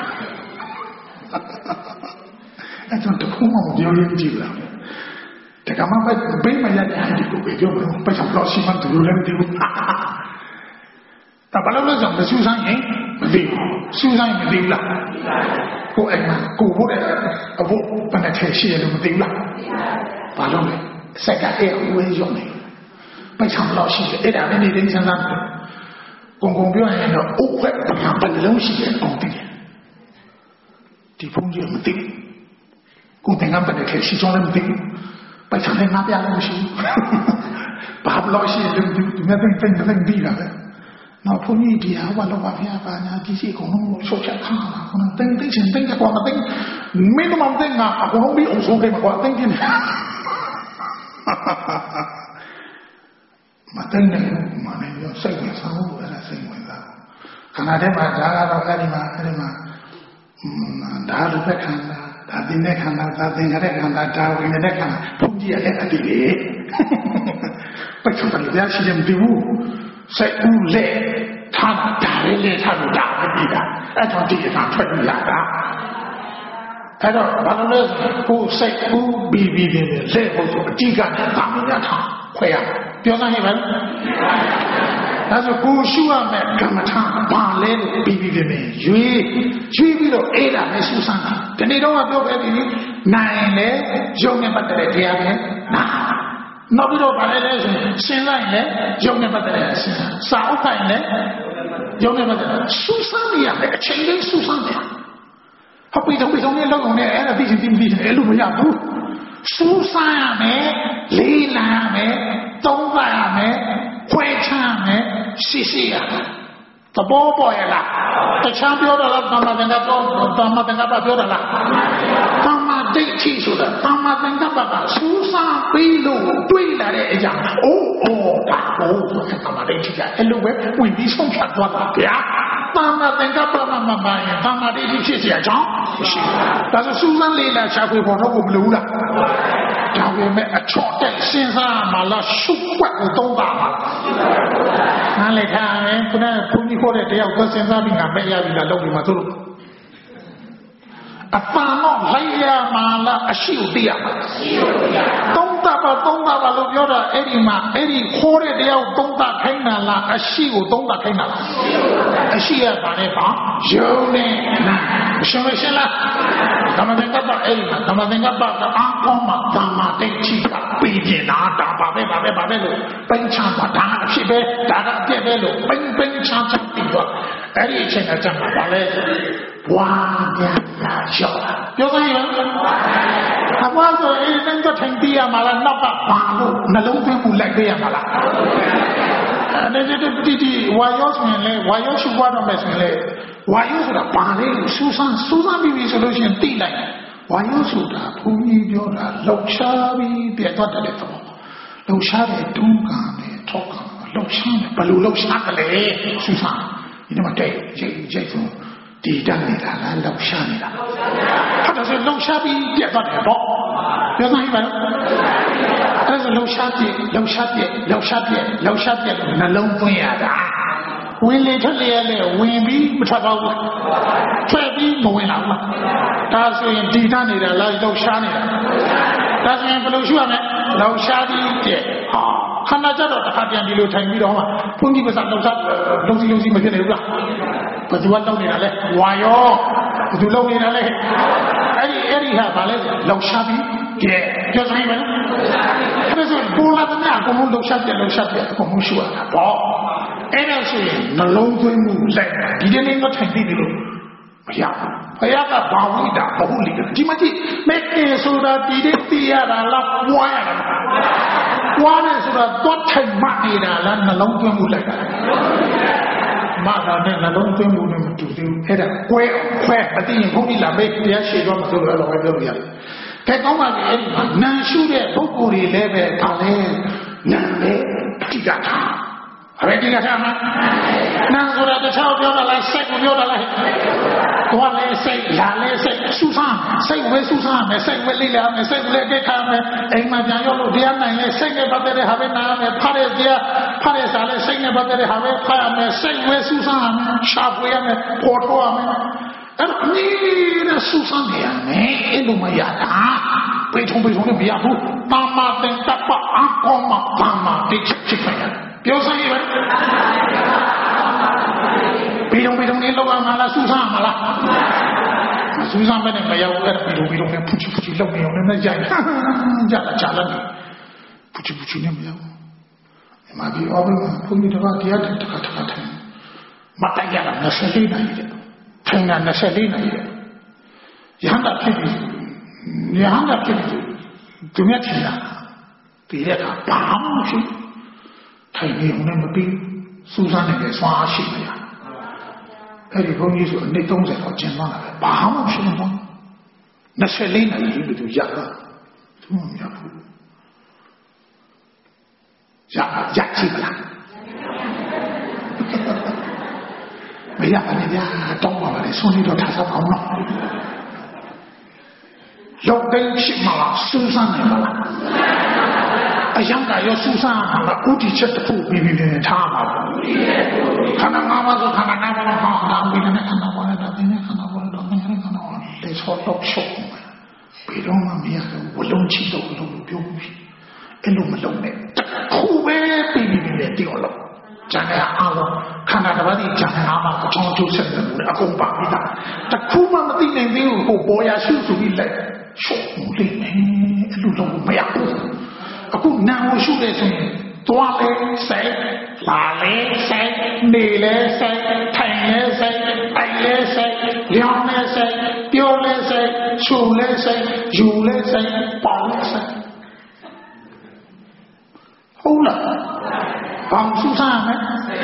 အဲ့တော့တခုမှမပြောရင်းကြည့်လားတကမှဘယ်မှာရတဲ့ဒီကိုပြောမလို့ပတ်ချတော့ရှိမှသူလည်းမသိဘူးဘာလို့လဲဆိုတော့စူးစမ်းရင်မသိဘူးစူးစမ်းရင်မသိဘူးလားကိုအိမ်မှာကိုဘို့တဲ့အဖို့ဘယ်နဲ့ထဲရှိရလို့မသိဘူးလားဘာလို့လဲစက်ကအဲ့ဝဲရုံနေပိုက်ဆံဘလောက်ရှိတယ်အဲ့ဒါလည်းနေနေစမ်းစမ်းကုန်ပြောရင်တော့အုပ်ဝက်ဘာလုံးရှိတယ်အောင်သိတယ်ဒီဖုန်းကြီးမသိကိုယ်တင်ကပတ်တဲ့ရှိချောလည်းမသိပိုက်ဆံလည်းငါပြလည်းမရှိဘူးလို့ရှိရင်ဒီမဲ့သိပြီးတာပဲနောက်ဘုန်းကြီးတရားဘာလို့ပါဖျားပါညာဒီစီကုန်လုံးရှုပ်ချက်ခါတာသိချင်သိကွာမသိမင်းတို့မသိငါအကုန်ပြီးအောင်ဆုံးခဲ့မှာကွာသိနေမသိနေမနေရစိတ်ဝင်စားဖို့အဲ့ဒါစိတ်ဝင်စားခန္ဓာထဲမှာဒါကတော့အဲ့ဒီမှာဒါလိုပဲခန္ဓာဒါသင်တဲ့ခန္ဓာဒါသင်ရတဲ့ခန္ဓာဒါဝင်တဲ့ခန္ဓာဘုန်းကြီးရဲ့အတိလေပဋ္ဌာန်းတရားရှိတယ်မသိဘူးစိတ်ဦးလေထားတာလေထားလို့ဒါပဲပြီးတာအဲ့တော့ဒီအမှထွက်ပြီးလာတာအဲ့တော့ဘာလို့လဲကိုယ်စိတ်ဦးပြီးလက်ဖို့ဆိုအတိကတာမရထားခွဲရပြောစမ်းဟဲ့ပါဒါဆိုကိုရှုရမယ်ကမ္မထာဘာလဲလို့ပြီးရွေးပြီးတော့အဲ့ဒါနဲ့ရှုစမ်းတာဒီနေ့တော့ပြောခဲ့ပြီနိုင်လေရုပ်နဲ့ပတ်သက်တဲ့တရားပဲနာနောက်ပြီးတော့ဗာလဲလဲဆိုရှင်းလိုက်လေရုပ်နဲ့ပတ်သက်တဲ့ရှင်းစာအုပ်ခိုင်းလေရုပ်နဲ့ပတ်သက်ရှုစမ်းနေရတယ်အချိန်လေးရှုစမ်းတယ်ဟောပြီးတော့နဲ့လောက်အောင်နဲ့အဲ့ဒါသိချင်အဲ့လိုမရဘူးရှုစမ်းရမယ်လေးလာရမယ်သုံးပါရမယ်ခွဲခြားမယ်ရှိရမယ်သဘောပေါ်ရလားတခြားပြောတာလားသမ္မာသင်္ကပ္ပပြောတာလားသမ္မာဒိဋ္ဌိဆိုတာသမ္မာသင်္ကပ္ပကစူးစမ်းပြီးလို့တွေးလာတဲ့အရာအိုးဒါကိုသမ္မာဒိဋ္ဌိကအဲ့လိုပဲဝင်ပြီးဆုံးဖြတ်သွားတာဗျာသမ္မာသင်္ကပ္ပမပါရင်သမ္မာဒိဋ္ဌိဖြစ်เสียကြောင်းမရှိဘူးဒါဆိုစူးစမ်းလေးလာရှာဖွေပေါ်တော့ကိုမလိုဘူးလားဒါပေမဲ့အချော့တက်စဉ်းစားမှလားရှုပ်ွက်ကိုသုံးတာပါနားလည်ထားမယ်ခုနကဘုန်းကြီးခေါ်တဲ့တယောက်ကိုစဉ်းစားပြီးငါပဲရပြီလားလုပ်ပြီးမှသူတို့အပန်းတော့လိုက်ရမှာလားအရှိကိုသိရမှာသုံးတာပါလို့ပြောတာအဲ့ဒီမှာအဲ့ဒီခေါ်တဲ့တယောက်သုံးတာခိုင်းတာလားအရှိကိုသုံးတာခိုင်းတာလားအရှိရပါနဲ့ပါယုံနေရှင်းလားသမ္မာသင်္ကပ္ပအဲ့ဒီမှာသမ္မာသင်္ကပ္ပကအာကောမှာသမ္မာဒိဋ္ဌိကပြီးကျင်တာဒါပါပဲလို့ပိန်းချပါဒါအဖြစ်ပဲဒါကအပြည့်ပဲလို့ပိန်းချပြီးတော့အဲ့ဒီအချိန်ကကြမှာပါလေဘွားများလာရှော့ပြောစမ်းရင်အဘွားဆိုရင်လည်းတော့ထိုင်ပြရမှာလားနောက်ကဘာလို့နှလုံးသွင်းမှုလိုက်ပြရမှာလားအဲ့ဒီတီဝါယောဆိုရင်လေဝါယောရှုပွားတော့မယ်ဆိုရင်လေဝါယောဆိုတာဘာလဲစူးစမ်းပြီးဆိုလို့ရှိရင်သိလိုက်ဝါယောဆိုတာဘုန်းကြီးပြောတာလှုပ်ရှားပြီးပြတ်သွားတဲ့သဘောလှုပ်ရှားတဲ့တွန်းကန်နဲ့ထောက်ကလှုပ်ရှားတယ်ဘယ်လိုလှုပ်ရှားကလေးစူးစမ်းဒီမှာတဲ့ရိတ်ဆိုဒီတန်းနေတာလားလှုပ်ရှားနေတာဟုတ်တယ်ဆိုလှုပ်ရှားပြီးပြတ်သွားတယ်ပေါ့ပြောစမ်းပါဦးအဲ့ဒါလှုပ်ရှားပြနှလုံးသွင်းရတာဝင်လေထွက်လေလည်းဝင်ပြီးမထွက်တော့ဘူးထွက်ပြီးမဝင်လာဘူးဒါဆိုရင်ဒီတန်းနေတာလားလှုပ်ရှားနေတာဒါဆိုရင်ဘယ်လိုရှိရမလဲလှုပ်ရှားပြီးပြည့်ခန္ဓာကြတော့တစ်ခါပြန်ဒီလိုထိုင်ပြီးတော့မှဘုန်းကြီးကစားလှုပ်စီမဖြစ်နေဘူးလားဘယ်သူကလှုပ်နေတာလဲဝါရောဘယ်သူလှုပ်နေတာလဲအဲ့ဒီဟာဘာလဲလှုပ်ရှားပြီးပြည့်ပြောစမ်းပါအဲ့ဒါဆိုပေါ်လာတဲ့ညအကုန်လုံးလှုပ်ရှားပြည့်အကုန်လုံးရှိရတာပေါ့အဲ့ဒါဆိုရင်နှလုံးသွင်းမှုလက်ဒီနေ့တော့ထိုင်ပြီးလို့ဘုရားကဘာဝိတာဘဟုလိဒီမတိမဲ့ကေဆိုတာဒီနေ့သိရတာလားပွားရတာပွားတယ်ဆိုတာတော့ထိုင်မှနေတာလားနှလုံးသွင်းမှုလိုက်ကမှတာနဲ့နှလုံးသွင်းမှုနဲ့မတူသေးဘူးအဲ့ဒါကွဲအတိရင်ဘုန်းကြီးလာမေးတရားရှိတော့မဆိုတော့လည်းပြောပြရတယ်ကဲကောင်းပါပြီအဲ့ဒီမှာနာရှုတဲ့ပုဂ္ဂိုလ်တွေလည်းပဲဒါလည်းနာနဲ့အတိကထားအဘယ်ဒီကထားမှာနာဆိုတာတခြားပြောတာလားစိတ်ကိုပြောတာလားသွားလဲစိတ်လာလဲစိတ်စူးစမ်းစိတ်ဝဲစူးစမ်းမယ်စိတ်ဝဲလေးလာမယ်စိတ်ဝဲကြက်ခါမယ်အိမ်မှာပြန်ရောက်လို့တရားနိုင်လဲစိတ်နဲ့ပတ်သက်တဲ့ဟာပဲနားမယ်ဖတ်တဲ့စာလဲစိတ်နဲ့ပတ်သက်တဲ့ဟာပဲဖတ်ရမယ်စိတ်ဝဲစူးစမ်းရမယ်ရှာဖွေရမယ်ပေါ်ထုတ်ရမယ်အဲ့ဒါနဲ့စူးစမ်းနေရမယ်အဲ့လိုမရတာပိထုံနဲ့မရဘူးသမ္မာသင်္ကပ္ပအကောမသမ္မာဒိဋ္ဌိဖြစ်ပါရဲ့ပြောစမ်းရပါပိထုံနေလောက်အောင်လားစူးစမ်းမှာလားစူးစမ်းမဲ့နဲ့မရဘူးအဲ့ဒါပိထုံနဲ့ဖူချီလောက်နေအောင်လည်းကြိုက်ကြလာဖူချီနဲ့မရဘူးအမဒီအော်ဘယ်မှာဘုန်းကြီးတော်တရားတစ်ခါထိုင်မတိုင်ရတာ24နိုင်တယ်ထိုင်တာ24နိုင်တယ်ရဟန္တာဖြစ်ပြီးသူမြတ်ထင်တာဒီတဲ့ကဘာမှမရှိထိုင်နေုံနဲ့မပြီးစူးစမ်းနေတဲ့စွမ်းအားရှိမလားအဲ့ဒီဘုန်းကြီးဆိုအနည်း30တော့ကျင်သွားတာပဲဘာမှမဖြစ်ဘူး24နာရီလို့သူရတာသူမရဘူးရကြည့်ပါလားမရပါနဲ့ဗျာတောင်းပါပါလေဆုံးနေတော့ထားစားပါအောင်နော်လောက်တိုင်းရှိမှစူးစမ်းနေပါလားအယံကရောစူးစမ်းမှာဥတီချက်တစ်ခုပြီးပြီးထားပါဘူးခန္ဓာ၅ပါးဆိုခန္ဓာ၅ပါးတော့ဟာဒါဝိညာဉ်နဲ့ခန္ဓာပါးနဲ့ဒါသင်္ခါရခန္ဓာပါးတော့သင်္ခါရခန္ဓာပါးလေဆောတော့ရှုပ်ဘယ်တော့မှမရဘူးဝလုံးချတော့လို့ပြောပြီးအဲ့လိုမလုံးနဲ့ခုပဲပြီးပြီးလေတိအောင်လို့ကျန်တဲ့အားလုံးခန္ဓာတစ်ပါးဒီကျန်တဲ့အားမှာအချောင်းကျိုးဆက်တယ်လို့အကုန်ပါပြီးသားတခုမှမသိနိုင်သေးဘူးဟိုပေါ်ရရှုဆိုပြီးလိုက်ရှုပ်လိမ့်မယ်အဲ့လိုတော့မရဘူးအခုနာကိုရှုတယ်ဆိုရင်သွားလဲဆိုင်လာလဲဆိုင်နေလဲဆိုင်ထိုင်လဲဆိုင်အိုင်လဲဆိုင်လျောင်းလဲဆိုင်ပြောလဲဆိုင်ရှုလဲဆိုင်ယူလဲဆိုင်ပေါလဲဆိုင်ဟုတ်လားဘာမှစူးစမ်းရမယ်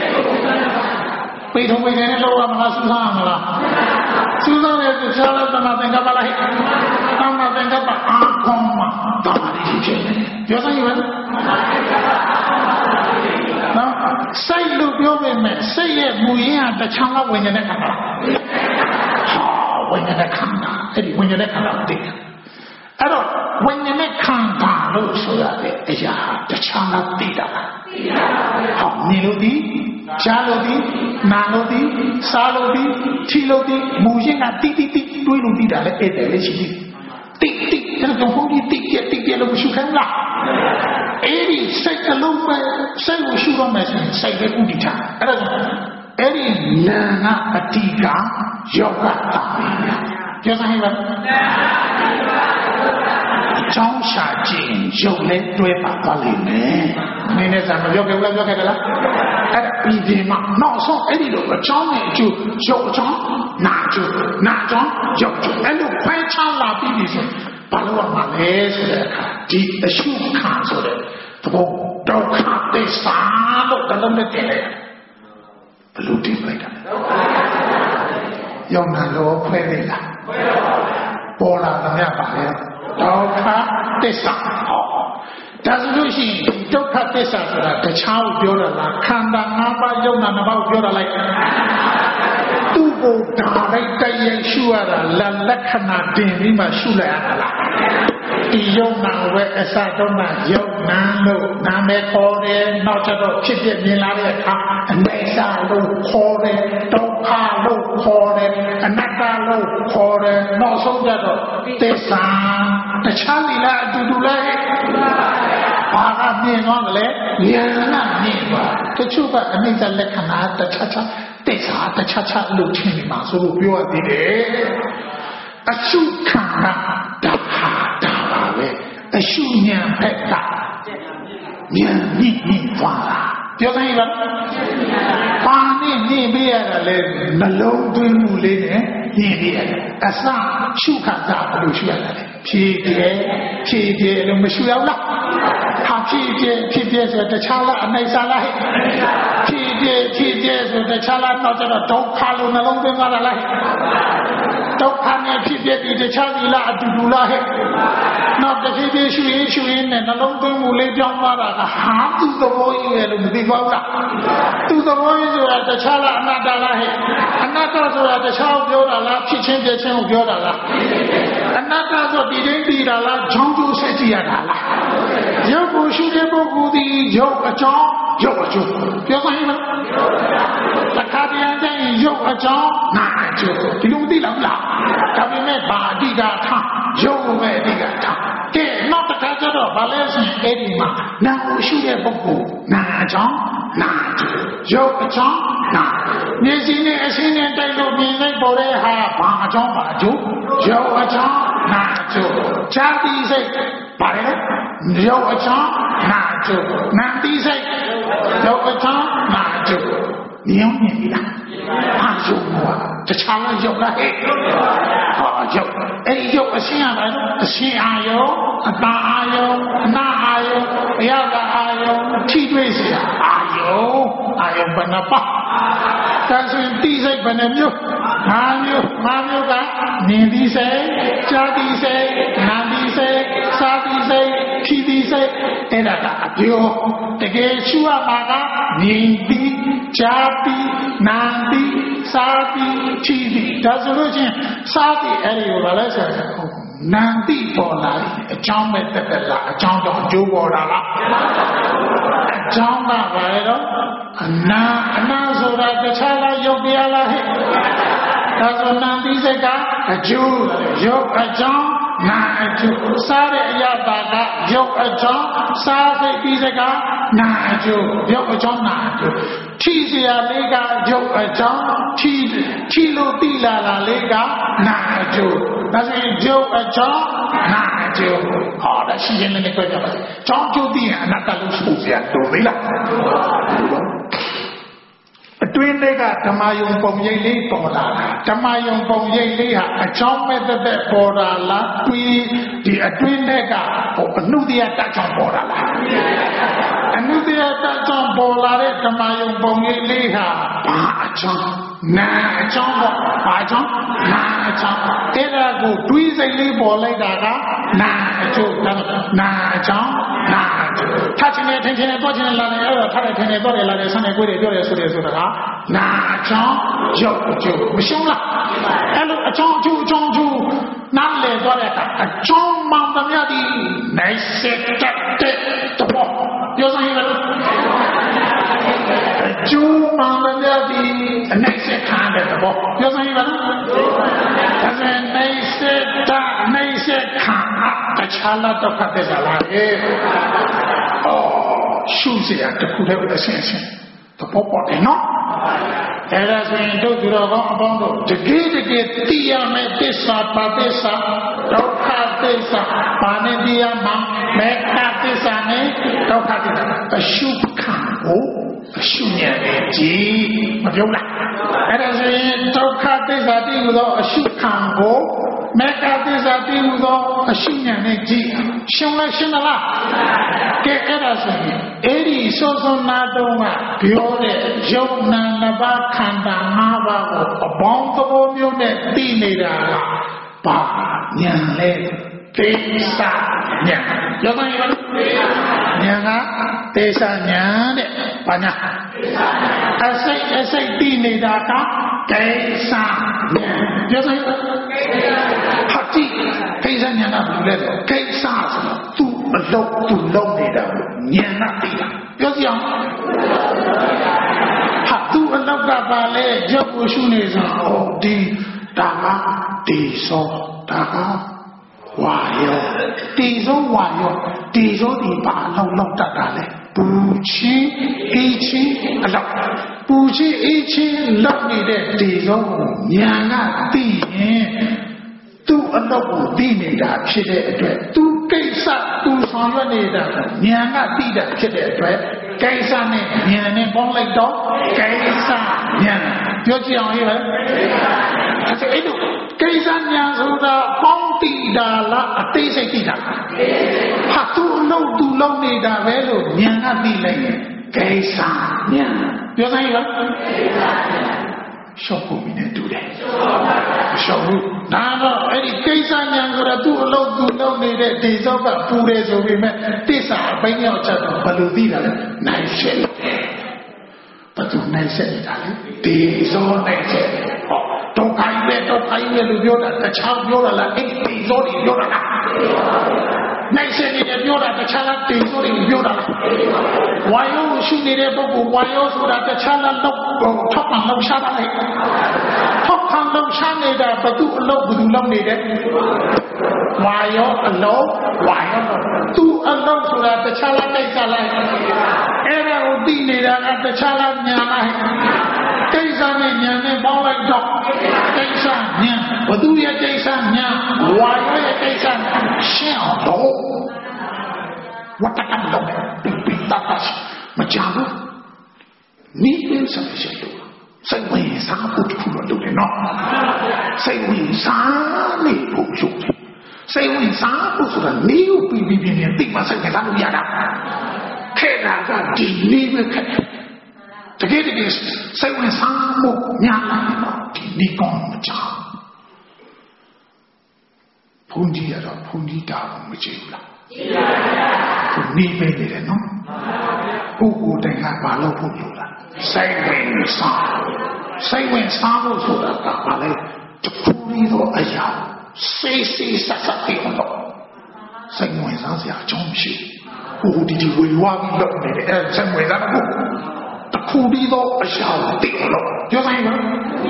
ပေထုံပေနေနဲ့လောက်ရမလားစူးစမ်းရမလားစူးစမ်းတဲ့ဆရာတော်ကသင်္ကပ္ပလိုက်သံဃာသင်္ကပ္ပအာကောင်းမှာတာရီဖြစ်တယ်ပြောစမ်းရမယ်နော်စိတ်လို့ပြောပေမဲ့စိတ်ရဲ့မူရင်းကတခြားလောက်ဝင်နေတဲ့ခန္ဓာဟာဝင်နေတဲ့ခန္ဓာအဲ့ဒီဝင်နေတဲ့ခန္ဓာသိတယ်အဲ့တော့ဝိညာဉ်နဲ့ခန္ဓာလို့ဆိုရတဲ့အရာတခြားလားသိတာလားသိတာပါဟောမြင်လို့ဒီကြားလို့ဒီနားလို့ဒီစားလို့ဒီထီလို့ဒီမူရင်းကတိတိတိတွေးလို့ဒီတာလည်းအဲ့တယ်လေရှိပြီတိတိအဲ့တော့ဘုန်းကြီးတိတိလို့မရှိခိုင်းလားအဲ့ဒီစိတ်အလုံးပဲစိတ်ကိုရှုရမယ်ဆိုရင်စိတ်ပဲဥဒိဋ္ဌအဲ့ဒါအဲ့ဒီနာကအတိကယောဂတာပြောစမ်းဟဲ့ပါကျောင်းရှာခြင်းရုပ်နဲ့တွဲပါသွားလိမ့်မယ်။နင်းနဲ့စားမပြောခဲ့ဘူးလားပြောခဲ့ကြလား။အဲ့ဒါပြီးဒီမှာနောက်ဆုံးအဲ့ဒီလိုအကြောင်းနဲ့အကျိုးရုပ်အကြောင်းနာအကျိုးနာအကြောင်းရုပ်အကျိုးအဲ့လိုဖိုင်းချလာပြီးပြီဆိုဘာလို့ရမှာလဲဆိုတဲ့အခါဒီအရှုခံဆိုတဲ့သဘောဒုက္ခသစ္စာလို့တလုံးနဲ့တည်လိုက်ဘယ်လိုတည်လိုက်တာ။ယောနာလောခွဲလိုက်လား။ခွဲပါဘူး။ပေါ်လာသမျှပါလေဒုက္ခသစ္စာဒါဆိုလို့ရှိရင်ဒုက္ခသစ္စာဆိုတာတခြားကိုပြောတာလားခန္ဓာ၅ပါးယုံနာ၅ပါးကိုပြောတာလိုက်သူ့ကိုဒါလိုက်တည့်ရရှုရတာလက္ခဏာတင်ပြီးမှရှုလိုက်ရတာလားဒီယုံနာဝဲအစတော့မှယုံနာလို့နာမည်ခေါ်တယ်နောက်ကျတော့ဖြစ်ပြမြင်လာတဲ့အခါအနေစာလို့ခေါ်တယ်ဒုက္ခလို့ခေါ်တယ်အနတ္တလို့ခေါ်တယ်နောက်ဆုံးကျတော့သစ္စာတခြားလီလာအတူတူလဲဘာကမြင်သွားမလဲဉာဏ်ကမြင်သွားတချို့ကအနိစ္စလက္ခဏာတခြားသစ္စာတခြားလို့ထင်နေမှာဆိုလို့ပြောရသေးတယ်အရှုခံတာဒါပါပဲအရှုဉာဏ်ဖက်ကဉာဏ်မြင့်သွားတာပြောခိုင်းပါပါနဲ့မြင်ပေးရတာလေနှလုံးသွင်းမှုလေးနဲ့မြင်ပေးရတယ်အစရှုခံတာဘယ်လိုရှုရလဲဖြည်းဖြည်းလို့မရှုရဘူးလားဟာဖြည်းဖြည်းဆိုတခြားလားအနိစ္စလားဖြည်းဖြည်းဆိုတခြားလားတော့ကျတော့ဒုက္ခလို့နှလုံးသွင်းသွားတာလားဒုက္ခနဲ့ဖြစ်ဖြစ်ဒီတခြားဒီလားအတူတူလားဟဲ့နောက်တစ်ဖြည်းဖြည်းရှုရင်းနဲ့နှလုံးသွင်းမှုလေးပြောင်းသွားတာကဟာသူ့သဘောကြီးရဲ့လို့မသိပါဘူးလားသူ့သဘောကြီးဆိုတာတခြားလားအနတ္တလားဟဲ့အနတ္တဆိုတာတခြားကိုပြောတာလားဖြစ်ချင်းပြချင်းကိုပြောတာလားအနတ္တဆိုဒီတိုင်းပြီးတာလားဂျောင်းကျိုးဆက်ကြည့်ရတာလားရုပ်ကိုရှုတဲ့ပုဂ္ဂိုလ်ဒီရုပ်အကြောင်းရုပ်အကျိုးပြောခိုင်းမလားတခါတည်းကျရင်ရုပ်အကြောင်းနာအကျိုးဒီလိုမသိလားဒါပေမဲ့ဘာအဓိကထားရုပ်ကိုပဲအဓိကထားကဲနောက်တစ်ခါကျတော့ဘာလဲဆိုရင်အဲ့ဒီမှာနာကိုရှုတဲ့ပုဂ္ဂိုလ်နာအကြောင်းနာအကျိုးရုပ်အကြောင်းနာမျက်စိနဲ့အရှင်းနဲ့တိုက်လို့မြင်လိုက်ပေါ်တဲ့ဟာဘာအကြောင်းဘာအကျိုးရုပ်အကြောင်းနာအကျိုးခြားတိစိတ်ဘာလဲရုပ်အကြောင်းနာအကျိုးနာတိစိတ်ရုပ်အကြောင်းနာအကျိုးမြင်ပြီလားအာယုံကတခြားလားယုံလားဟဲ့ဟာယုံအဲ့ဒီယုံအရှင်းရပါတော့အရှင်းအာယုံအတာအာယုံအနာအာယုံအယကအာယုံထိတွေ့စရာအာယယုံဘယ်နှပါဒါဆိုရင်တိစိတ်ဘယ်နှမျိုး၅မျိုးကမြင်သိစိတ်ကြားသိစိတ်နားသိစိတ်စားသိစိတ်ထိသိစိတ်အဲ့ဒါကအပြောတကယ်ရှုရမှာကမြင်သိကြားသိနားသိစားသိထိသိဒါဆိုလို့ချင်းစားသိအဲ့ဒီကိုလည်းဆက်ဆက်ဟုတ်နံတိပေါ်လာအကြောင်းပဲတက်လာအကြောင်းတော့အကျိုးပေါ်လာလားအကြောင်းကဘာလဲတော့အနာဆိုတာတခြားလားယုတ်တရားလားဟဲ့ဒါဆိုနံတိစိတ်ကအကျိုးယုတ်အကြောင်းနာအကျိုးစားတဲ့အရာပါကယုတ်အကြောင်းစားစိတ်ပြီးစကနာအကျိုးယုတ်အကြောင်းနာအကျိုးထိเสียလေးကယုတ်အကြောင်းထိလို့တိလာတာလေးကနာအကျိုးဒါဆိုရင်ယုတ်အကြောင်းနာအကျိုးဟောဒါရှိရင်လည်းကြွကြပါစေကြောင်းကျိုးပြီးရင်အနတ္တလို့ဆိုเสียတော်သေးလားအတွင်းလေးကဓမ္မယုံပုံရိပ်လေးပေါ်လာတာဓမ္မယုံပုံရိပ်လေးဟာအကြောင်းမဲ့တဲ့ပေါ်လာလားဒီအတွင်းလေးကအနုတ္တယတကြောင့်ပေါ်လာလားအနုတ္တယတကြောင့်ပေါ်လာတဲ့ဓမ္မယုံပုံရိပ်လေးဟာဘာအကြောင်းနာအကြောင်းပေါ့ဘာအကြောင်းနာအကြောင်းအဲ့ဒါကိုတွေးစိတ်လေးပေါ်လိုက်တာကနာအကျိုးနာအကြောင်းနာအကျိုးထားချင်တယ်ထင်ချင်တယ်တော့ချင်တယ်လာတယ်အဲ့တော့ထားတယ်ထင်တယ်တော့တယ်လာတယ်ဆန်းတယ်ကိုယ်တယ်ပြောတယ်ဆိုတယ်ဆိုတာကနာအကြောင်းရုပ်အကျိုးမရှုံးလားအဲ့လိုအကြောင်းအကျိုးနားလည်သွားတဲ့အကြောင်းမှန်သမျှဒီနိုင်စက်တဲ့တော့ပြောစမ်းရမယ်အကျိုးမှန်သမျှဒီအနိုင်စက်ခံတဲ့တော့ပြောစမ်းရမယ်ဒါဆိုနိုင်စက်ခံတခြားလာတော့ဖတ်တဲ့ဇာလာရှုเสียတခုတည်းပဲအရှင်းတော့ပေါ်တယ်နော်အဲ့ဒါဆိုရင်တို့သူတော်ကောင်းအပေါင်းတို့တကယ်သိရမယ်သစ္စာပါသစ္စာဒုက္ခသစ္စာပါဏိတိယမှာမေတ္တာသစ္စာနဲ့ဒုက္ခသစ္စာအရှုခံကိုအရှုဉာဏ်နဲ့ကြည်မပြောလားအဲ့ဒါဆိုရင်ဒုက္ခသစ္စာတည်ဟူသောအရှုခံကိုမေတ္တာသစ္စာတည်ဟူသောအရှုဉာဏ်နဲ့ကြည်ရှင်းလားကဲအဲ့ဒါဆိုရင်အဲ့ဒီစောစောနာတော့ကပြောတဲ့ယုံနာနှစ်ပါးခန္ဓာ၅ပါးကိုအပေါင်းသဘောမျိုးနဲ့သိနေတာကဘာဉာဏ်လဲသေစာဉာဏ်ပြောမှရပါလားဉာဏ်ကသေစာဉာဏ်တဲ့ဘာညာအစိတ်သိနေတာကသေစာဉာဏ်ပြောမှဟာတိသေစာဉာဏ်ကဘာလဲသေစာဆိုသူအလုပ်သူလုပ်နေတာဉာဏ်နဲ့သိတာပြောစီအောင်ဟာသူအလောက်ကပါလေရုပ်ကိုရှုနေဆိုဒီဒါကဒီစောဒါကဝါယောဒီစောဝါယောဒီစောဒီပါလောက်တတ်တာလေပူချင်းအေးချင်းအလောက်ပူချင်းအေးချင်းလောက်နေတဲ့ဒီစောကိုဉာဏ်ကသိရင်သူ့အလောက်ကိုသိနေတာဖြစ်တဲ့အတွက်သူကိစ္စသူဆောင်ရွက်နေတာဉာဏ်ကသိတာဖြစ်တဲ့အတွက်ကိစ္စနဲ့ဉာဏ်နဲ့ပေါင်းလိုက်တော့ကိစ္စဉာဏ်ပြောကြည့်အောင်ဟဲ့အဲ့လိုကိစ္စဉာဏ်ဆိုတာပေါင်းသိတာလားအသေးစိတ်သိတာဟာသူ့အလောက်သူလောက်နေတာပဲလို့ဉာဏ်ကသိလိုက်ရင်ကိစ္စဉာဏ်ပြောစမ်းရလားရှော့ဖို့နေတူတယ်ရှော့ဘူးဒါတော့အဲ့ဒီကိစ္စဉာဏ်ဆိုတာသူ့အလုပ်သူလုပ်နေတဲ့ဒီစောကပူတယ်ဆိုပေမဲ့တစ္ဆာဘိန်းရောက်ချက်တော့ဘယ်လိုသိတာလဲနိုင်ရှက်တယ်ဘယ်သူနိုင်ရှက်နေတာလဲဒီစောနိုင်ရှက်ဟောဒုက္ခကြီးပဲလို့ပြောတာတခြားပြောတာလားအဲ့ဒီစောတွေပြောတာလားနိုင်ရှက်နေတယ်ပြောတာတခြားလားဒီစောတွေပြောတာလားဝါယောရှိနေတဲ့ပုဂ္ဂိုလ်ဝါယောဆိုတာတခြားလားလောက်ထောက်ပံ့လောက်ရှားတာလေထောက်ပံ့လောက်ရှားနေတာဘသူအလုပ်ဘသူလုပ်နေတယ်ဝါယောအလုပ်ဝါယောသူအလုပ်ဆိုတာတခြားလားကိစ္စလားအဲ့ဒါကိုသိနေတာကတခြားလားညာလားကိစ္စနဲ့ညာနဲ့ပေါင်းလိုက်တော့ကိစ္စညာဘသူရဲ့ကိစ္စညာဝါယောရဲ့ကိစ္စရှင်းအောင်တော့ဝတ်တကံတော့ပိတာပါမကြဘူးနိဗ္ဗာန်ဆက်ရှိလို့စိတ်ဝင်စားဖို့တခုတော့လုပ်တယ်နော်စိတ်ဝင်စားနေဖို့လုပ်တယ်စိတ်ဝင်စားဖို့ဆိုတာနေကိုပြီးသိမှစိတ်ဝင်စားလို့ရတာခဲ့တာကဒီနေ့ပဲခဲ့တကယ်စိတ်ဝင်စားမှုများလာတော့ဒီနေကောင်းမကြောက်ဘုန်းကြီးကတော့ဘုန်းကြီးတာမကြည့်ဘူးလားကြည့်ပါဗျာနေပဲနေတယ်နော်ပုဂ္ဂိုလ်တိုင်းကဘာလို့ဖို့လို့လားစိတ်ဝင်စားဖို့ဆိုတာကဘာလဲတခုလေးတော့အရာစေးဆက်ပြီးတော့စိတ်ဝင်စားစရာအကြောင်းမရှိဘူးဒီဝေဝါးပြီးတော့နေတယ်အဲစိတ်ဝင်စားဖို့တခုလေးတော့အရာတိတော့ပြောဆိုင်မလား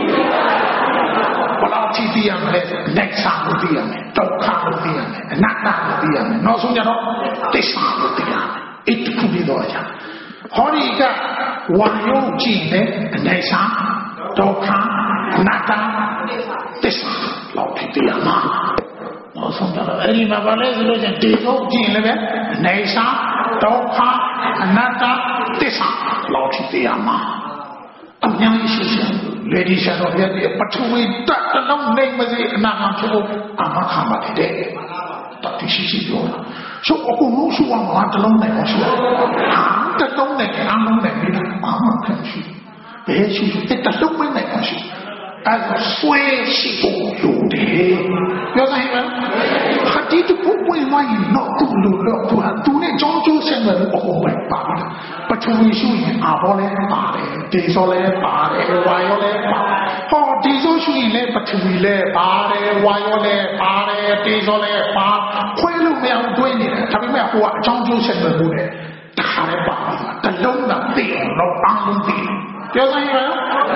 ဘလောက်ကြည့်သိရမလဲလက်စားလို့သိရမယ်ဒုက္ခလို့သိရမယ်အနတ္တလို့သိရမယ်နောက်ဆုံးကျတော့သစ္စာလို့သိရမယ်အဲ့ဒီခုပြီးတော့အရာဟောဒီကဝါယုကြည့်နေအနေစားဒုက္ခအနတ္တသစ္စာလောက်သိရမှာနောက်ဆုံးကျတော့အဲ့ဒီမှာဘာလဲဆိုလို့ချင်းဒီတော့ကြည့်လည်းပဲအနေစားဒုက္ခအနတ္တသစ္စာလောက်သိရမှာအများကြီးရှိတယ်လေဒီရှာတော့ပြတဲ့ပထဝီတတ်တလုံးနေမစေအနာဂတ်ဖြစ်ဖို့အမခါမတဲ့တတိရှိပြောတာရှုပ်အခုလို့ရှုအောင်မတလုံးနဲ့ရှုတလုံးနဲ့အလုံးနဲ့ပြီးတော့အမခံရှိဘယ်ရှိတဲ့တလုံးနဲ့ရှိအဲ့ဒါဆွဲရှိဖို့လိုတယ်ပြောဆိုင်မလားဟာဒီတပုတ်ဝင်မရင်တော့သူ့လိုတော့သူနဲ့ကြောင်းကျိုးဆက်မယ်အကုန်ပဲပါပထဝီရှုရင်အဘောလဲပါတယ်ဒီဆိုလဲပါတယ်ဝါရောလဲပါဟောဒီဆိုရှုရင်လဲပထဝီလဲပါတယ်ဝါရောလဲပါတယ်ဒီဆိုလဲပါခွဲလို့မရဘူးတွေးနေတယ်ဒါပေမဲ့ဟိုကအကြောင်းကျိုးဆက်မယ်ဘူးလေတခါလဲပါတလုံးတော့သိအောင်တော့အားလုံးသိပြောဆိုင်မလား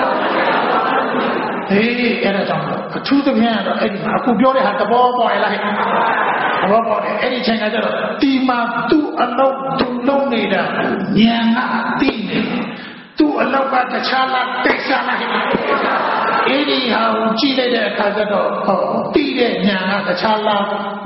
ဟေးအဲ့ဒါကြောင့်အထူးသဖြင့်တော့အဲ့ဒီမှာအခုပြောတဲ့ဟာသဘောပေါက်လားသဘောပေါက်တယ်အဲ့ဒီချိန်ကကျတော့ဒီမှာသူ့အလုပ်သူလုံးနေတာဉာဏ်ကသိနေသူ့အလောက်ကတခြားလားတိတ်စားလားအဲ့ဒီဟာကိုကြည့်လိုက်တဲ့အခါကျတော့သိတဲ့ဉာဏ်ကတခြားလား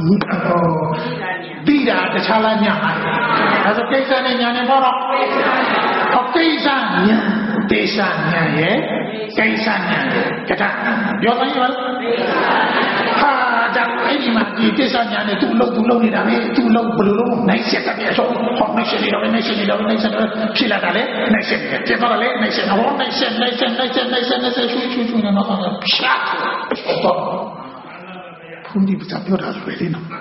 သိတာတခြားလားဉာဏ်ဟာဒါဆိုကိစ္စနဲ့ဉာဏ်နဲ့ပေါ့တော့ကိစ္စဉာဏ်ဒေသဉာဏ်ရဲ့ကိစ္စဉာဏ်ရဲ့ကတည်းကပြောနိုင်ပါလားဟာဒါအဲ့ဒီမှာဒီကိစ္စဉာဏ်နဲ့သူ့လုံးနေတာလေသူ့လုံးဘယ်လိုလုံးနိုင်ဆက်တယ်ပြောဟောနိုင်ဆက်နေတော့ဖြစ်လာတာလေနိုင်ဆက်တယ်ပြတော့လေနိုင်ဆက်ဟောနိုင်ဆက်ရှူနေတော့ဖြတ်တော့ဘုန်းကြီးပြောတာလွယ်လေးနော်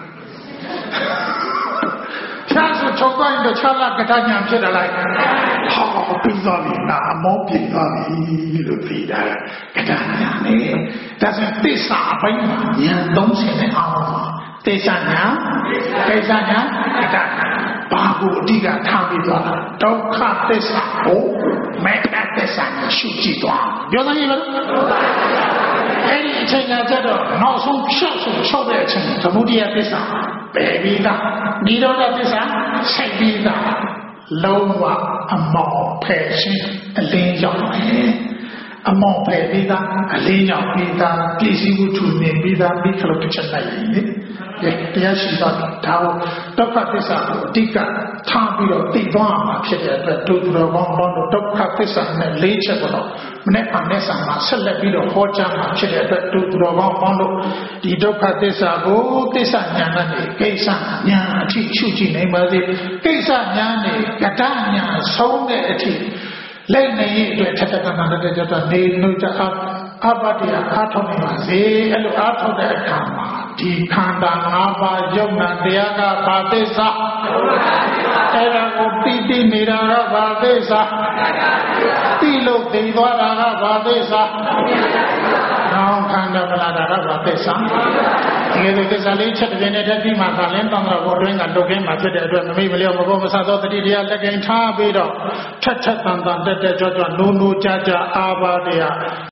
ဖြတ်ဆိုချုပ်တိုင်းတော့ခြားလာကတညာဖြစ်တယ်လိုက်ဟာပြီးသွားပြီနာမောပြေသွားပြီလို့ပြီးတာကတညာနဲ့ဒါဆိုသစ္စာအပိုင်းမှာဉာဏ်30နဲ့အောင်သစ္စာညာကိစ္စညာကတညာဘာကိုအဓိကထားပြီးသွားတာဒုက္ခသစ္စာကိုမေတ္တာသစ္စာနဲ့ရှုကြည့်သွားပြောနိုင်ရဲ့လားအဲ့ဒီအချိန်ကကျတော့နောက်ဆုံးဖြတ်ချုပ်တဲ့အချိန်သမုဒိယသစ္စာပယ်ပြီးသားနိရောဓသစ္စာဆက်ပြီးသားလုံးဝအမောင်ဖယ်ရှင်းအလင်းရောက်တယ်အမောင်ဖယ်ပြီးသားအလင်းရောက်ပြီးသားပြည့်စည်မှုထူနေပြီးသားပြီးခလို့တစ်ချက်လိုက်ရင်တရားရှိတော့ဒါကိုဒုက္ခသစ္စာကိုအဓိကထားပြီးတော့သိသွားမှာဖြစ်တဲ့အတွက်ဒုက္ခတော်ကောင်းတော့ဒုက္ခသစ္စာနဲ့၄ချက်ကတော့မနေ့ကနဲ့ဆံမှာဆက်လက်ပြီးတော့ဟောကြားမှာဖြစ်တဲ့အတွက်ဒုက္ခတော်ကောင်းတော့ဒီဒုက္ခသစ္စာကိုသစ္စာဉာဏ်နဲ့ကိစ္စဉာဏ်အထိရှုကြည့်နိုင်ပါစေကိစ္စဉာဏ်နဲ့ကတ္တဉာဏ်ဆုံးတဲ့အထိလိုက်နေရတဲ့ထက်ထက်နာတဲ့ကြတော့နေလို့တအဘတိအားထုတ်နေပါစေအဲ့လိုအားထုတ်တဲ့အခါမှာဒီခန္ဓာ၅ပါးယုံနာတရားကဘာသစ္စာအဲ့ဒါကိုသိနေတာကဘာသစ္စာသိလို့သိသွားတာကဘာသစ္စာနောင်ခန္ဓာပလာတာကဘာသစ္စာဒီလိုသစ္စာလေးချက်တစ်ပြင်းနဲ့တက်ပြီးမှသာလင်းတောင်းတော့ဘောတွင်းကလုတ်ခင်းမှာဖြစ်တဲ့အတွက်မမိမလျော့မပေါ်မဆသောတတိတရားလက်ကင်ထားပြီးတော့ထက်တန်တန်တက်ကြွနိုးကြားအားပါတရား